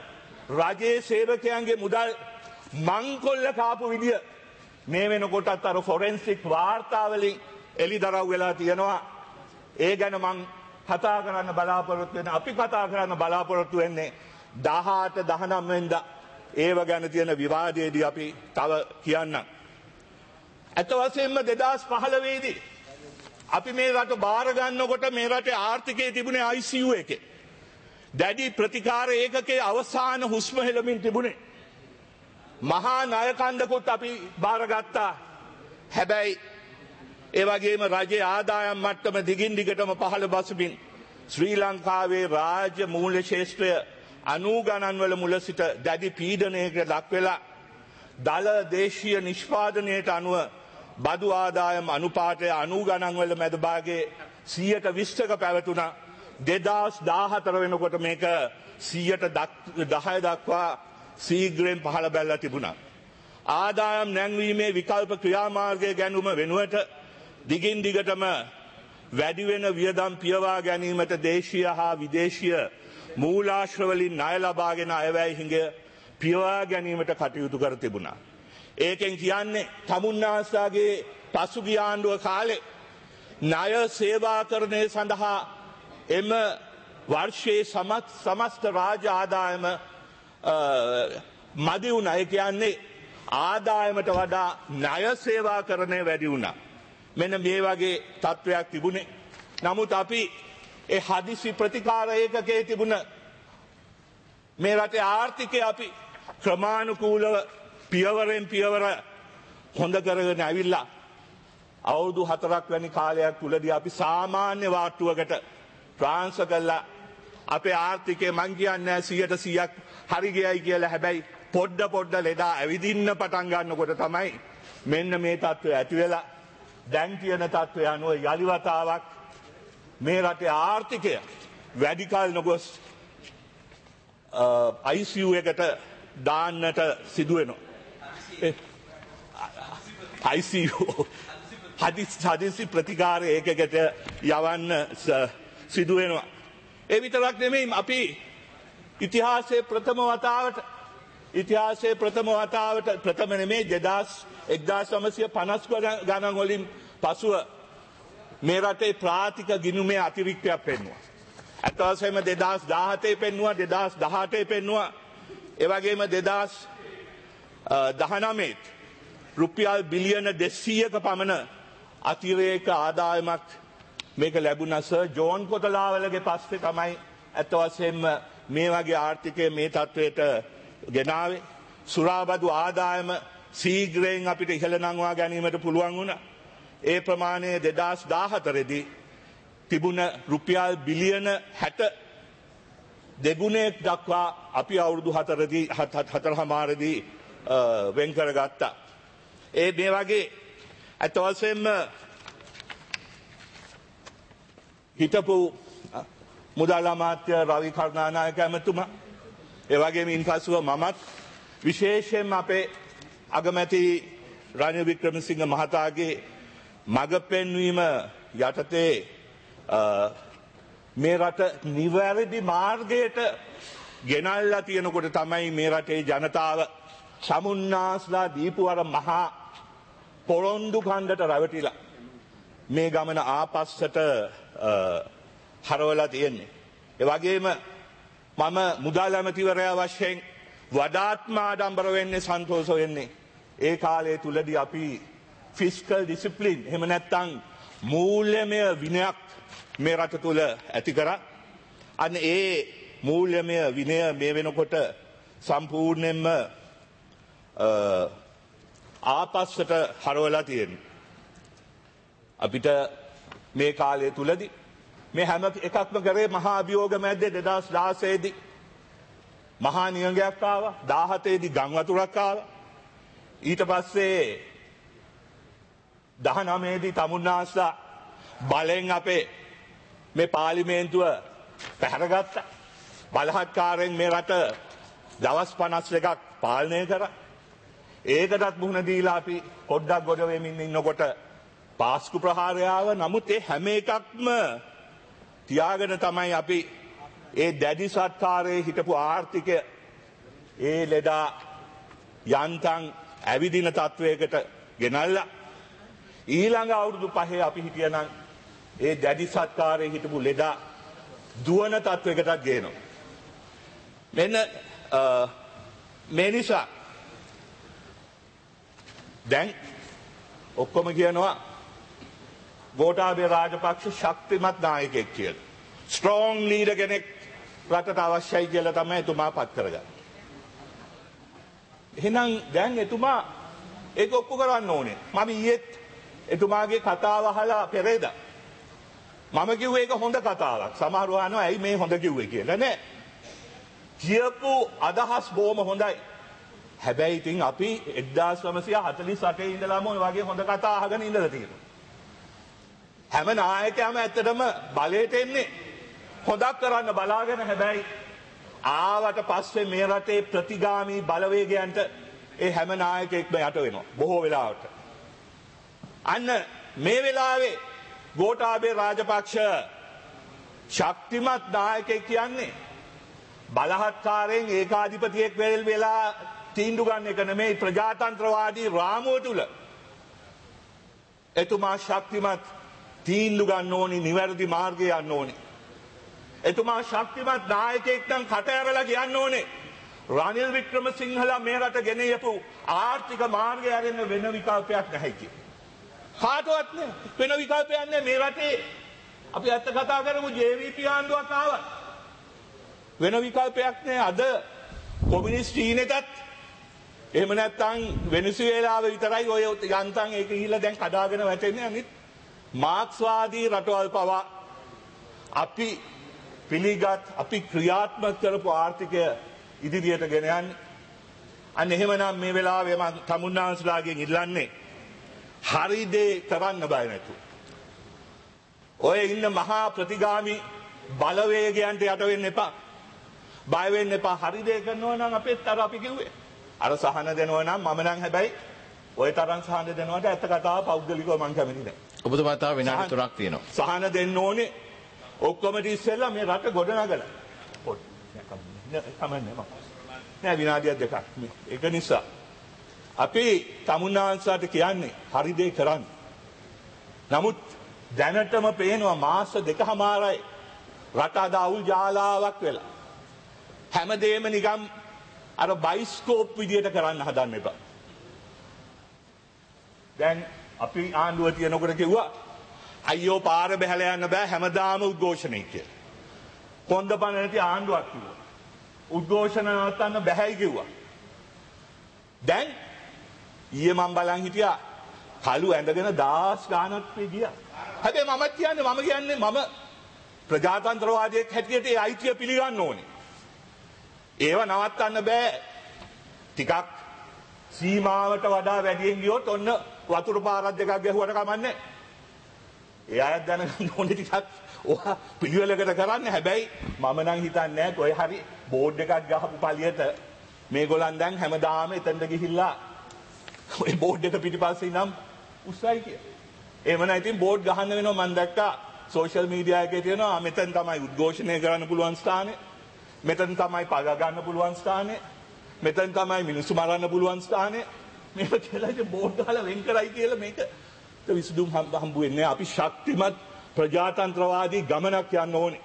රජයේ සේවකයන්ගේ මුදල් මංකොල්ල කාපු විදිය මේ වෙනකොටත් අර ෆොරෙන්සික් වාර්තාවලින් එළිදරව් වෙලා තියෙනවා. ඒ ගැන මං කතා කරන්න බලාපොරොත්තු වෙන අපි කතා කරන්න බලාපොරොත්තු වෙන්නේ දහඅට දහනවය වෙනිදා ඒව ගැන තියෙන විවාදයේදී අපි තව කියන්නම්. ඇත්ත වශයෙන්ම දෙදාස් පහළොව දී අපි මේ රට බාර ගන්නකොට මේ රටේ ආර්ථිකයේ තිබුණේ ආයි සී යූ එකේ. දැඩි ප්‍රතිකාර ඒකකයේ අවසාන හුස්ම හෙළමින් තිබුණේ. මහා ණය කන්දකුත් අපි බාරගත්තා. හැබැයි ඒ වගේම රජයේ ආදායම් මට්ටම දිගින් දිගටම පහළ බසමින් ශ්‍රී ලංකාවේ රාජ්‍ය මූල්‍ය ශේෂ්ත්‍රය අනූ ගණන් වල මුල සිට දැඩි පීඩනයකට ලක් වෙලා දල දේශීය නිෂ්පාදනයට අනුව බදු ආදායම් අනුපාතය අනූ ගණන් වල මැද භාගයේ සියයට විස්සක පැවතුණා. දෙදාස් දාහතර වෙනකොට මේක සියයට දහය දක්වා සීග්‍රයෙන් පහළ බැලලා තිබුණා. ආදායම් නැංවීමේ විකල්ප ක්‍රියාමාර්ගය ගැනුම වෙනුවට දිගින් දිගටම වැඩි වෙන වියදම් පියවා ගැනීමට දේශීය හා විදේශීය මූලාශ්‍රවලින් ණය ලබාගෙන අයවැය හිඟ පියවා ගැනීමට කටයුතු කර තිබුණා. ඒකෙන් කියන්නේ තමුන්නාස්ලාගේ පසුගිය ආණ්ඩුව කාලේ ණය සේවාකරණය සඳහා එම වර්ෂයේ සමත් සමස්ත රාජ්‍ය ආදායම මදි වුණා. ඒ කියන්නේ ආදායමට වඩා ණය සේවාකරණය වැඩි වුණා. මෙන්න මේ වගේ තත්ත්වයක් තිබුණේ. නමුත් අපි ඒ හදිසි ප්‍රතිකාර ඒකකයේ තිබුණ මේ රටේ ආර්ථිකය අපි ක්‍රමානුකූලව පියවරෙන් පියවර හොඳ කරගෙන ඇවිල්ලා අවුරුදු හතරක් වැනි කාලයක් තුලදී අපි සාමාන්‍ය වාට්ටුවකට ට්‍රාන්ස්ෆර් කළා. අපේ ආර්ථිකය මං කියන්නේ සියයට සීයක් හරි ගියයි කියලා. හැබැයි පොඩ පොඩ ලෙඩා ඇවිදින්න පටන් ගන්නකොට තමයි මෙන්න මේ තත්ත්වය ඇති වෙලා දැන් තියෙන තත්ත්වය අනුව යලි වතාවක් මේ රටේ ආර්ථිකය වැඩි කල නොගොස් ආයි සී යූ එකට දාන්නට සිදු වෙනවා. ආයි සී යූ හදිසි ප්‍රතිකාර ඒකකට යවන්න සිදු වෙනවා. ඒ විතරක් නෙමෙයි අපි ඉතිහාසයේ ප්‍රථම වතාවට ඉතිහාසයේ ප්‍රථම වතාවට ප්‍රථම නෙමෙයි දෙදාස් එක්දාස් නවසිය පනස් ගණන් වලින් පසුව මේ රටේ ප්‍රාතික ගිණුමේ අතිරික්තයක් පෙන්වුවා. අත් වශයෙන්ම දෙදාස් දාහතේ පෙන්වුවා, දෙදාස් දහඅටේ පෙන්වුවා. ඒ වගේම දෙදාස් දහනවය රුපියල් බිලියන දෙසීයක පමණ අතිරේක ආදායමක් මේක ලැබුණා. සර් ජෝන් කොතලාවලගේ පස්සේ තමයි අත් වශයෙන්ම මේ වගේ ආර්ථිකය මේ තත්වයට ගෙනාවේ. සුරාබදු ආදායම සීග්‍රයෙන් අපිට ඉහළ නංවා ගැනීමට පුළුවන් වුණා. ඒ ප්‍රමාණය දෙදාස් දාහතර දී තිබුණ රුපියල් බිලියන හැට දෙගුණයක් දක්වා අපි අවුරුදු හතරදී හතරමාරදී වෙන් කරගත්තා. ඒ මේ වගේ අත් වශයෙන්ම හිටපු මුදල් අමාත්‍ය රවි කරුණානායක ඇමතුමා, ඒ වගේම ඉන්පසුව මමත් විශේෂයෙන්ම අපේ අගමැති රනිල් වික්‍රමසිංහ මහතාගේ මඟ පෙන්වීම යටතේ මේ රට නිවැරදි මාර්ගයට ගෙනල්ලා තියෙනකොට තමයි මේ රටේ ජනතාව සමුන්නාස්ලා දීපු අර මහා පොරොන්දු කණ්ඩට රැවටිලා මේ ගමන ආපස්සට හරවලා තියෙන්නේ. ඒ වගේම මම මුදල් ඇමතිවරයා වශයෙන් වඩාත්ම ආඩම්බර වෙන්නේ, සන්තෝෂ වෙන්නේ ඒ කාලය තුලදී අපි ෆිස්කල් ඩිසිප්ලින් එහෙම නැත්නම් මූල්‍යමය විනයක් මේ රට තුල ඇති කරා. අන්න ඒ මූල්‍යමය විනය මේ වෙනකොට සම්පූර්ණයෙන්ම ආපස්සට හරවලා තියෙනවා. අපිට මේ කාලය තුලදී මේ හැම එකක්ම කරේ මහා අභියෝග මැද්දේ දෙදාස් දාසය දී මහා නියඟයක් ආවා, දාහතේ දී ගම් වතුරක් ආවා. ඊට පස්සේ දහනවය දී තමුන්නාස්ලා බලෙන් අපේ මේ පාර්ලිමේන්තුව පැහැරගත්තා. බලහත්කාරයෙන් මේ රට දවස් පනස් දෙකක් පාලනය කරා. ඒකටත් මුහුණ දීලා අපි පොඩ්ඩක් ගොඩ වෙමින් ඉන්නකොට පාස්කු ප්‍රහාරය ආව. නමුත් ඒ හැම එකක්ම තියාගෙන තමයි අපි ඒ දැඩි සත්කාරයේ හිටපු ආර්ථිකය ඒ ලෙඩා යන්තම් ඇවිදින තත්වයකට ගෙනල්ලා ඊළඟ අවුරුදු පහේ අපි හිටියනම් ඒ දැඩි සත්කාරයේ හිටපු ලෙඩා දුවන තත්වයකටත් ගේනවා. මෙන්න මේ නිසා දැන් ඔක්කොම කියනවා ගෝඨාභය රාජපක්ෂ ශක්තිමත් නායකයෙක් කියලා. ස්ට්‍රෝං ලීඩර් කෙනෙක් රටට අවශ්‍යයි කියලා තමයි එතුමා පත් කරගන්නේ. එහෙනම් දැන් එතුමා ඒක ඔප්පු කරන්න ඕනේ. මම ඊයේත් එතුමාගේ කතාව අහලා පෙරේද මම කිව්වේ ඒක හොඳ කතාවක්. සමහරව අහනවා ඇයි මේ හොඳ කිව්වේ කියලා නෑ. කියපු අදහස් බොහොම හොඳයි. හැබැයි ඉතින් අපි එක්දාස් නවසිය හතළිස් අටේ ඉඳලාම ඔය වගේ හොඳ කතා අහගෙන ඉඳලා තියෙනවා. හැම නායකයම ඇත්තටම බලයට එන්නේ හොදක් කරන්න බලාගෙන හැබැයි ආවට පස්සේ මේ රටේ ප්‍රතිගාමී බලවේගයන්ට ඒ හැම නායකයෙක්ම යට වෙනවා බොහෝ වෙලාවට. අන්න මේ වෙලාවේ ගෝඨාභය රාජපක්ෂ ශක්තිමත් නායකයෙක් කියන්නේ බලහත්කාරයෙන් ඒකාධිපතියෙක් වෙලා තීන්දුව ගන්න එක නෙමෙයි ප්‍රජාතන්ත්‍රවාදී රාමුව තුල එතුමා ශක්තිමත් තීන්දුව ගන්න ඕනි නිවැරදි මාර්ගය යන්න ඕනි. එතුමා ශක්තිමත් නායකයෙක් නම් කට ඇරලා කියන්න ඕනේ රනිල් වික්‍රමසිංහලා මේ රට ගෙන යපු ආර්ථික මාර්ගය අරින්න වෙන විකල්පයක් නැහැ කියලා. කාටවත් නෑ වෙන විකල්පයක් නෑ මේ රටේ අපි ඇත්ත කතා කරමු ජේ වී පී ආණ්ඩුවක් ආවා. වෙන විකල්පයක් නෑ අද කොමියුනිස්ට් චීනෙටත් එහෙම නැත්නම් වෙනසුවේලාව විතරයි ඔය යන්තම් ඒක ගිහිල්ලා දැන් කඩාගෙන වැටෙන්නේ අනිත් මාක්ස්වාදී රටවල් පවා අපි පිළිගත් අපි ක්‍රියාත්මක කරපු ආර්ථිකය ඉදිරියට ගෙන යන්නේ. අන්න එහෙමනම් මේ වෙලාවේ මම තමුන්නාන්සලාගෙන් ඉල්ලන්නේ හරි දේ කරන්න බය නැතුව. ඔය ඉන්න මහා ප්‍රතිගාමී බලවේගයන්ට යට වෙන්න එපා. බය වෙන්න එපා. හරි දේ කරනවා නම් අපිත් අර අපි කිව්වේ. අර සහන දෙනවා නම් මම නම් හැබැයි ඔය තරම් සහන දෙනවට ඇත්ත කතාව පෞද්ගලිකව මම කැමති නැහැ.
ඔබතුමා තව විනාඩි තුනක් තියෙනවා.
සහන දෙන්න ඕනේ. ඔක්කොම ඉස්සෙල්ලා මේ රට ගොඩනගලා. පොඩ් කමන්නේ මම. නෑ විනාඩියක් දෙකක්. ඒක නිසා අපි තමුන්නාන්සලාට කියන්නේ හරි දේ කරන්න. නමුත් දැනටම පේනවා මාස දෙකමාරයි රට අද අවුල් ජාලාවක් වෙලා. හැමදේම නිකම් අර බයිස්කෝප් විදියට කරන්න හදන්න එපා. දැන් අපි ආණ්ඩුව තියනකොට කිව්වා අයියෝ පාර බැහැලා යන්න බෑ හැමදාම උද්ඝෝෂණය කියලා. කොන්දපණ නැති ආණ්ඩුවක් කිව්වා. උද්ඝෝෂණ නවත්තන්න බැහැයි කිව්වා. දැන් ඊයේ මම බලන් හිටියා කළු ඇඳගෙන දාස් ගානක් ගියා. හැබැයි මම කියන්නේ මම කියන්නේ මම ප්‍රජාතන්ත්‍රවාදයක් හැටියට ඒ අයිතිය පිළිගන්න ඕනේ. ඒව නවත්තන්න බෑ. ටිකක් සීමාවට වඩා වැඩියෙන් ගියොත් ඔන්න වතුර පාරක් දෙකක් ගැහුවට කමන්නේ. ඒ අයත් දැනගන්න ඕනේ ටිකක් ඔයා පිළිවෙලකට කරන්න. හැබැයි මම නම් හිතන්නේ නැහැ කොයි හරි බෝඩ් එකක් ගහපු පළියට මේගොල්ලන් දැන් හැමදාම එතනට ගිහිල්ලා ඔය බෝඩ් එක පිටිපස්සේ නම් උස්සයි කිය. එහෙම නැත්නම් ඉතින් බෝඩ් ගහන්න වෙනවා. මම දැක්කා සෝෂල් මීඩියා එකේ තියෙනවා මෙතන තමයි උද්ඝෝෂණය කරන්න පුළුවන් ස්ථානේ. මෙතන තමයි පග ගන්න පුළුවන් ස්ථානේ. මෙතන තමයි මිනිස්සු මරන්න පුළුවන් ස්ථානේ. මේක කියලා ඉතින් බෝඩ් ගහලා වෙන් කරයි කියලා මේක විසඳුම් හම්බ වෙන්නේ. අපි ශක්තිමත් ප්‍රජාතන්ත්‍රවාදී ගමනක් යන්න ඕනේ.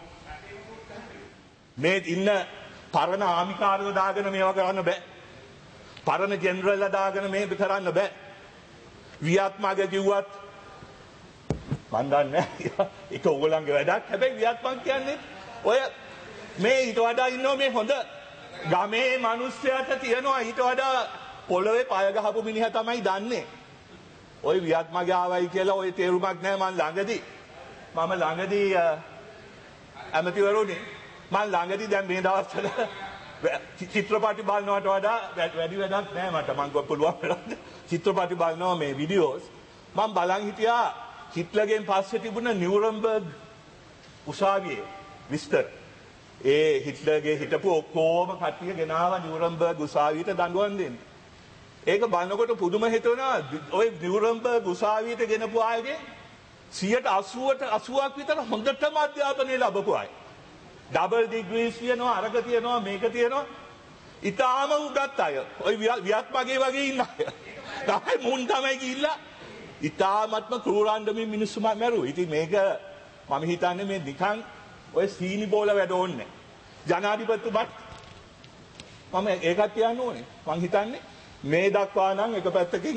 මේ ඉන්න පරණ ආමිකාරයෝ දාගෙන මේවා කරන්න බෑ. පරණ ජෙනරල්ලා දාගෙන මේක කරන්න බෑ. වියත්මග කිව්වත් මන් දන්නේ නැහැ. ඒක ඕගොල්ලන්ගේ වැඩක්. හැබැයි වියත්මන් කියන්නේ ඔය මේ ඊට වඩා ඉන්නෝ මේ හොඳ ගමේ මිනිස්සයාට තියනවා ඊට වඩා පොළවේ පය ගහපු මිනිහා තමයි දන්නේ. ඔය වියත්මගේ ආවයි කියලා ඔය තේරුමක් නැහැ. මන් ළඟදී මම ළඟදී ඇමතිවරුනි මම ළඟදී දැන් මේ දවස්වල චිත්‍රපටි බලනවට වඩා වැඩි වැඩක් නැහැ මට. මම ගොඩ පුළුවන් වෙලාවට චිත්‍රපටි බලනවා මේ වීඩියෝස්. මම බලන් හිටියා හිට්ලර්ගෙන් පස්සේ තිබුණ නියුරම්බර්ග් උසාවියේ විස්තර. ඒ හිට්ලර්ගේ හිටපු ඔක්කොම කට්ටිය ගෙනාව නියුරම්බර්ග් උසාවියට දඬුවම් දෙන්න. ඒක බලනකොට පුදුම හිතුණා ඔය නියුරම්බර්ග් උසාවියට ගෙනපු අයගේ සියයට අසූවට අසූවක් විතර හොඳටම අධ්‍යාපනය ලැබපු අය. ඩබල් ඩිග්‍රීස් තියෙනවා අරක තියෙනවා මේක තියෙනවා. ඉතාම උගත් අය. ඔය වියත් මගේ වගේ ඉන්න අය. තමයි මුන් තමයි ගිහිල්ලා ඉතාමත්ම ක්‍රූරාන්දමින් මිනිස්සු මැරුවා. ඉතින් මේක මම හිතන්නේ මේ නිකන් ඔය සීනි බෝල වැඩ ඕනේ. ජනාධිපතිතුමත් මම ඒකත් කියන්න ඕනේ. මං හිතන්නේ මේ දක්වා නම් එක පැත්තකින්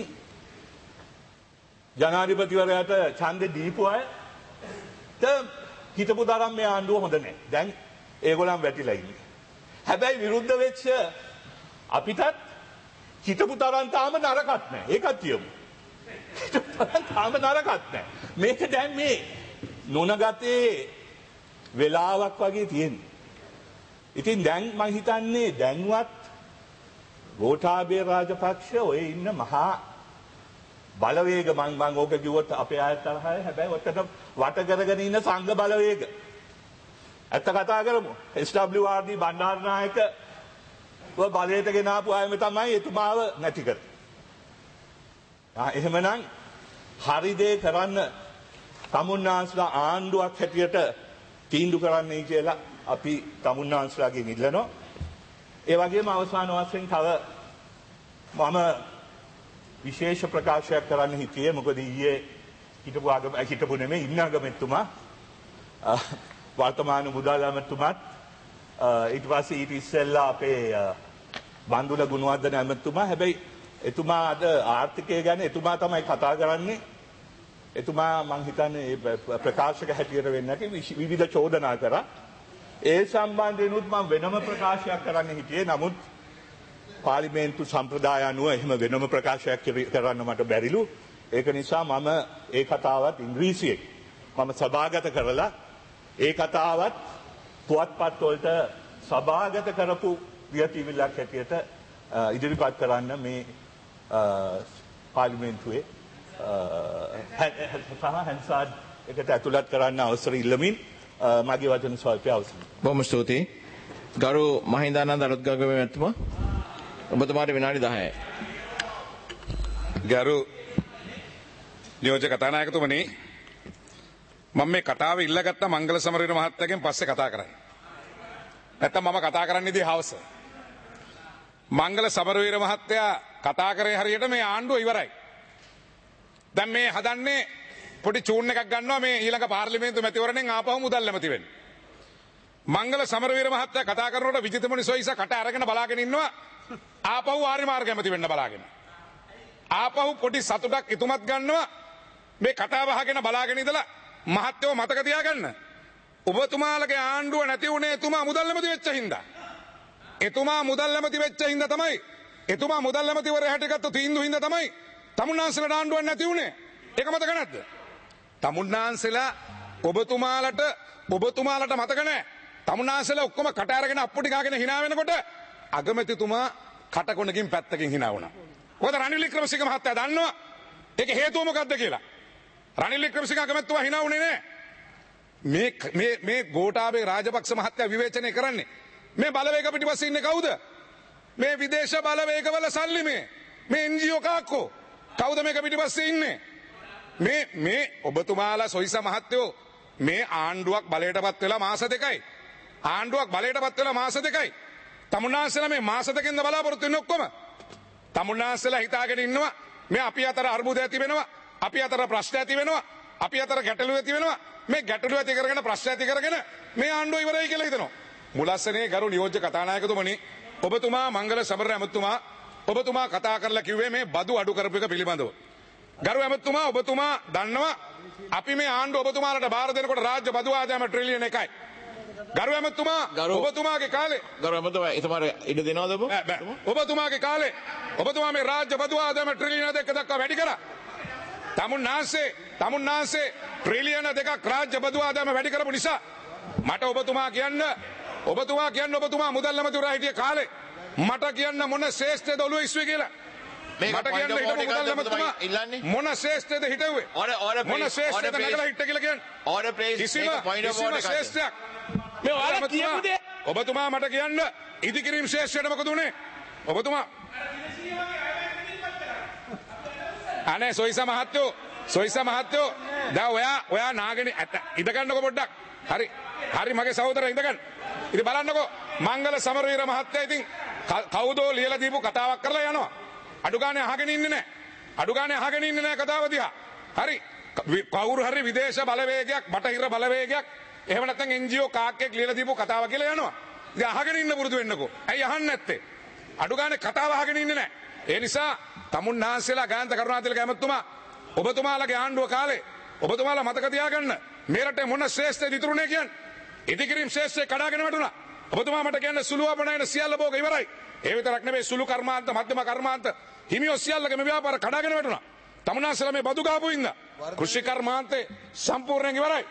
ජනාධිපතිවරයාට ඡන්දෙ දීපු අයට හිතපු තරම් මේ ආණ්ඩුව හොඳ නැහැ. දැන් ඒගොල්ලන් වැටිලා ඉන්නේ. හැබැයි විරුද්ධ වෙච්ච අපිටත් හිතපු තරම් තාම නරකත් නැහැ. ඒකත් කියමු. හිතපු තරම් තාම නරකත් නැහැ. මේක දැන් මේ නොනගතේ වෙලාවක් වගේ තියෙන්නේ. ඉතින් දැන් මම හිතන්නේ දැන්වත් ගෝඨාභය රාජපක්ෂ ඔය ඉන්න මහා බලවේග මං මං ඕක කිව්වොත් අපේ අය තරහයි. හැබැයි ඔතන වට කරගෙන ඉන්න සංඝ බලවේග ඇත්ත කතා කරමු. S W R D Bandaranaike ඔය බලයට ගෙන ආපු අයම තමයි එතුමාව නැති කරේ. ආ එහෙමනම් හරි දේ කරන්න තමුන්නාන්සලා ආණ්ඩුවක් හැටියට තීන්දුව කරන්නයි කියලා අපි තමුන්නාන්සලාගෙන් ඉල්ලනවා. ඒ වගේම අවසාන වශයෙන් තව මම විශේෂ ප්‍රකාශයක් කරන්න හිතියේ. මොකද ඊයේ හිටපු ආගම හිටපු නෙමෙයි ඉන්න ආගමෙතුමා වර්තමාන මුදල් ඇමතුමාත් ඊට පස්සේ ඊට ඉස්සෙල්ලා අපේ බන්දුල ගුණවර්ධන ඇමතුමා. හැබැයි එතුමා අද ආර්ථිකය ගැන එතුමා තමයි කතා කරන්නේ. එතුමා මං හිතන්නේ ප්‍රකාශක හැටියට වෙන්නේ නැති විවිධ චෝදනා කරා. ඒ සම්බන්ධයෙන්ුත් මම වෙනම ප්‍රකාශයක් කරන්න හිටියේ. නමුත් පාර්ලිමේන්තු සම්ප්‍රදාය අනුව එහෙම වෙනම ප්‍රකාශයක් කරන්න මට බැරිලු. ඒක නිසා මම ඒ කතාවත් ඉංග්‍රීසියෙන් මම සභාගත කරලා ඒ කතාවත් පුවත්පත් වලට සභාගත කරපු ලියතිවිල්ලක් හැටියට ඉදිරිපත් කරන්න මේ පාර්ලිමේන්තුවේ සහ හැන්සාඩ් එකට ඇතුළත් කරන්න අවසර ඉල්ලමින් මගේ වචන ස්වල්පය අවසන්.
බොහොම ස්තුතියි. ගරු මහින්දානන්ද අලුත්ගම මැතිතුමා ඔබතුමාට විනාඩි දහයයි.
ගරු නියෝජ්‍ය කතානායකතුමනි, මම මේ කතාව ඉල්ලගත්ත මංගල සමරවීර මහත්තයාගෙන් පස්සේ කතා කරන්නේ. නැත්තම් මම කතා කරන්නේදී හවස. මංගල සමරවීර මහත්තයා කතා කරේ හරියට මේ ආණ්ඩුව ඉවරයි. දැන් මේ හදන්නේ පොඩි චූන් එකක් ගන්නවා මේ ඊළඟ පාර්ලිමේන්තු මැතිවරණයෙන් ආපහු මුදල් ඇමති වෙන්න. මංගල සමරවීර මහත්තයා කතා කරනකොට විජිතමුනි සොයිසා කට අරගෙන බලාගෙන ඉන්නවා ආපහු ආර්ය මාර්ග ඇමති වෙන්න බලාගෙන. ආපහු පොඩි සතුටක් ඉතුමත් ගන්නවා මේ කතාව අහගෙන බලාගෙන ඉඳලා මහත්තයෝ මතක තියාගන්න. ඔබතුමාලගේ ආණ්ඩුව නැති වුණේ එතුමා මුදල් ඇමති වෙච්ච හින්දා. එතුමා මුදල් ඇමති වෙච්ච හින්දා තමයි එතුමා මුදල් ඇමතිවරයා හැටගත්තු තීන්දුව හින්දා තමයි තමුන්නාන්සේලා ආණ්ඩුවක් නැති වුණේ. ඒක මතක නැද්ද? තමුන්නාන්සේලා ඔබතුමාලට ඔබතුමාලට මතක නැහැ. තමුන්නාන්සේලා ඔක්කොම කට අරගෙන අප්පුටි ගාගෙන hina වෙනකොට අගමැතිතුමා කටකොණකින් පැත්තකින් hina වුණා. ඔතන රනිල් වික්‍රමසිංහ මහත්තයා දන්නවා ඒක හේතුව මොකද්ද කියලා. රනිල් වික්‍රමසිංහ අගමැතිතුමා hina වුණේ නැහැ. මේ මේ මේ ගෝඨාභය රාජපක්ෂ මහත්තයා විවේචනය කරන්නේ මේ බලවේග පිටිපස්සේ ඉන්නේ කවුද? මේ විදේශ බලවේගවල සල්ලි මේ මේ එන් ජී ඕ කාක්කෝ කවුද මේක පිටිපස්සේ ඉන්නේ? මේ මේ ඔබතුමාලා සොයිසා මහත්තයෝ මේ ආණ්ඩුවක් බලයටපත් වෙලා මාස දෙකයි. ආණ්ඩුවක් බලයටපත් වෙලා මාස දෙකයි. තමුන්නාන්සේලා මේ මාස දෙකෙන්ද බලාපොරොත්තු වෙන්නේ ඔක්කොම. තමුන්නාන්සේලා හිතාගෙන ඉන්නවා මේ අපි අතර අර්බුද ඇති වෙනවා, අපි අතර ප්‍රශ්න ඇති වෙනවා, අපි අතර ගැටලු ඇති වෙනවා. මේ ගැටලු ඇති කරගෙන ප්‍රශ්න ඇති කරගෙන මේ ආණ්ඩුව ඉවරයි කියලා හිතනවා. මුලස්සනේ ගරු නියෝජ්‍ය කතානායකතුමනි, ඔබතුමා මංගල සමර ඇමතුමා ඔබතුමා කතා කරලා කිව්වේ මේ බදු අඩු කරපු එක පිළිබඳව. ගරු ඇමතුමා ඔබතුමා දන්නවා අපි මේ ආණ්ඩුව ඔබතුමාලට බාර දෙනකොට රාජ්‍ය බදු ආදායම ට්‍රිලියන එකයි. ගරු ඇමතුමා ඔබතුමාගේ කාලේ
ගරු ඇමතුමා එතුමාට ඉඩ දෙනවද ඔබ?
ඔබතුමාගේ කාලේ ඔබතුමා මේ රාජ්‍ය බදු ආදායම ට්‍රිලියන දෙක දක්වා වැඩි කරා. තමුන්නාන්සේ තමුන්නාන්සේ ට්‍රිලියන දෙකක් රාජ්‍ය බදු ආදායම වැඩි කරපු නිසා මට ඔබතුමා කියන්න ඔබතුමා කියන්න ඔබතුමා මුදල් ඇමතිවරයා හිටිය කාලේ මට කියන්න මොන ශ්‍රේෂ්ඨද ඔළුව ඉස්සුවේ කියලා. මට කියන්න හිටපු මුදල් ඇමතුමා මොන ශ්‍රේෂ්ඨද හිටුවේ? මොන ශ්‍රේෂ්ඨද නගලා හිට කියලා කියන්න.
Order please.
කිසිම කිසිම ශ්‍රේෂ්ඨයක්
මේ ඔයාලා කියපු දේ
ඔබතුමා මට කියන්න ඉදිකිරීම ශ්‍රේෂ්ඨයට මොකද උනේ? ඔබතුමා අනේ සොයිසා මහත්තයෝ සොයිසා මහත්තයෝ දැන් ඔයා ඔයා නාගෙන ඉඳ ගන්නකො පොඩ්ඩක්. හරි හරි මගේ සහෝදරයා ඉඳ ගන්න. ඉතින් බලන්නකෝ මංගල සමරවීර මහත්තයා ඉතින් කවුදෝ ලියලා දීපු කතාවක් කරලා යනවා. අඩු ගානේ අහගෙන ඉන්නේ නැහැ. අඩු ගානේ අහගෙන ඉන්නේ නැහැ කතාව දිහා. හරි. කවුරු හරි විදේශ බලවේගයක්, බටහිර බලවේගයක්, එහෙම නැත්නම් එන් ජී ඕ කාක්කෙක් ලියලා දීපු කතාව කියලා යනවා. ඉතින් අහගෙන ඉන්න පුරුදු වෙන්නකෝ. ඇයි අහන්නේ නැත්තේ? අඩු ගානේ කතාව අහගෙන ඉන්නේ නැහැ. ඒ නිසා තමුන්නාන්සේලා ගායන්ත කරුණාතිලක ඇමතුමා ඔබතුමාලගේ ආණ්ඩුව කාලේ ඔබතුමාලා මතක තියාගන්න මේ රටේ මොන ශ්‍රේෂ්ඨ ඉදිරිුනේ කියන්නේ. ඉදිකිරීම් ශ්‍රේෂ්ඨේ කඩාගෙන වැටුණා. ඔබතුමා මට කියන්නේ සුළු අපනයන සියල්ල භෝග ඉවරයි. ඒ විතරක් නෙමෙයි සුළු කර්මාන්ත මධ්‍යම කර්මාන්ත හිමියෝ සියල්ලගේ මේ ව්‍යාපාර කඩාගෙන වැටුණා. තමුන්නාන්සේලා මේ බදු ගාපු ඉන්න කෘෂි කර්මාන්තේ සම්පූර්ණයෙන් ඉවරයි.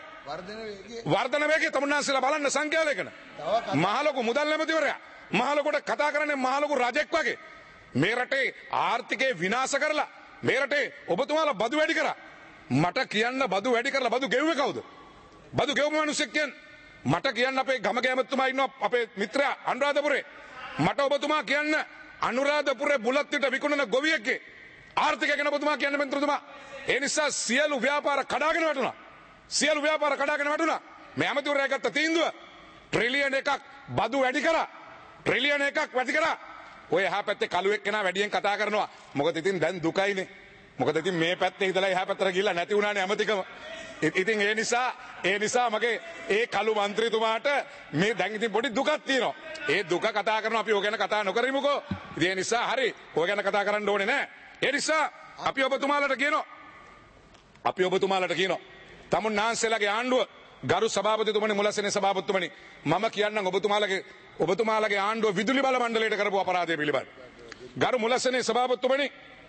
වර්ධන වේගය තමුන්නාන්සේලා බලන්න සංඛ්‍යාලයකන. මහලොකු මුදල් නැමතිවරයා මහලොකුට කතා කරන්නේ මහලොකු රජෙක් වගේ. මේ රටේ ආර්ථිකය විනාශ කරලා මේ රටේ ඔබතුමාලා බදු වැඩි කරා. මට කියන්න බදු වැඩි කරලා බදු ගෙව්වේ කවුද? බදු ගෙවපු මිනිස්සෙක් කියන්නේ මට කියන්න අපේ ගමගේ ඇමතුමා ඉන්නවා අපේ මිත්‍රයා අනුරාධපුරේ. මට ඔබතුමා කියන්න අනුරාධපුරේ බුලත් පිට විකුණන ගොවියෙක්ගේ ආර්ථිකය ගැන ඔබතුමා කියන්න මිත්‍රතුමා. ඒ නිසා සියලු ව්‍යාපාර කඩාගෙන වැටුණා. සියලු ව්‍යාපාර කඩාගෙන වැටුණා. මේ ඇමතිවරයා ගත්ත තීන්දුව ට්‍රිලියන් එකක් බදු වැඩි කරා. ට්‍රිලියන් එකක් වැඩි කරා. ඔය එහා පැත්තේ කළුවෙක් කෙනා වැඩියෙන් කතා කරනවා. මොකද ඉතින් දැන් දුකයිනේ. මොකද ඉතින් මේ පැත්තේ ඉඳලා එහා පැත්තට ගිහිල්ලා නැති වුණානේ ඇමතිකම. ඉතින් ඒ නිසා ඒ නිසා මගේ ඒ කළු മന്ത്രിතුමාට මේ දැන් ඉතින් පොඩි දුකක් තියෙනවා. ඒ දුක කතා කරනවා අපි ඔය ගැන කතා නොකරමුකෝ. ඉතින් ඒ නිසා හරි ඔය ගැන කතා කරන්න ඕනේ නැහැ. ඒ නිසා අපි ඔබතුමාලට කියනවා. අපි ඔබතුමාලට කියනවා. තමුන්නාන්සේලාගේ ආණ්ඩුව ගරු සභාපතිතුමනි මුලසෙනේ සභාපතිතුමනි මම කියන්නම් ඔබතුමාලගේ ඔබතුමාලගේ ආණ්ඩුව විදුලි බල මණ්ඩලයට කරපු අපරාධය පිළිබඳ. ගරු මුලසෙනේ සභාපතිතුමනි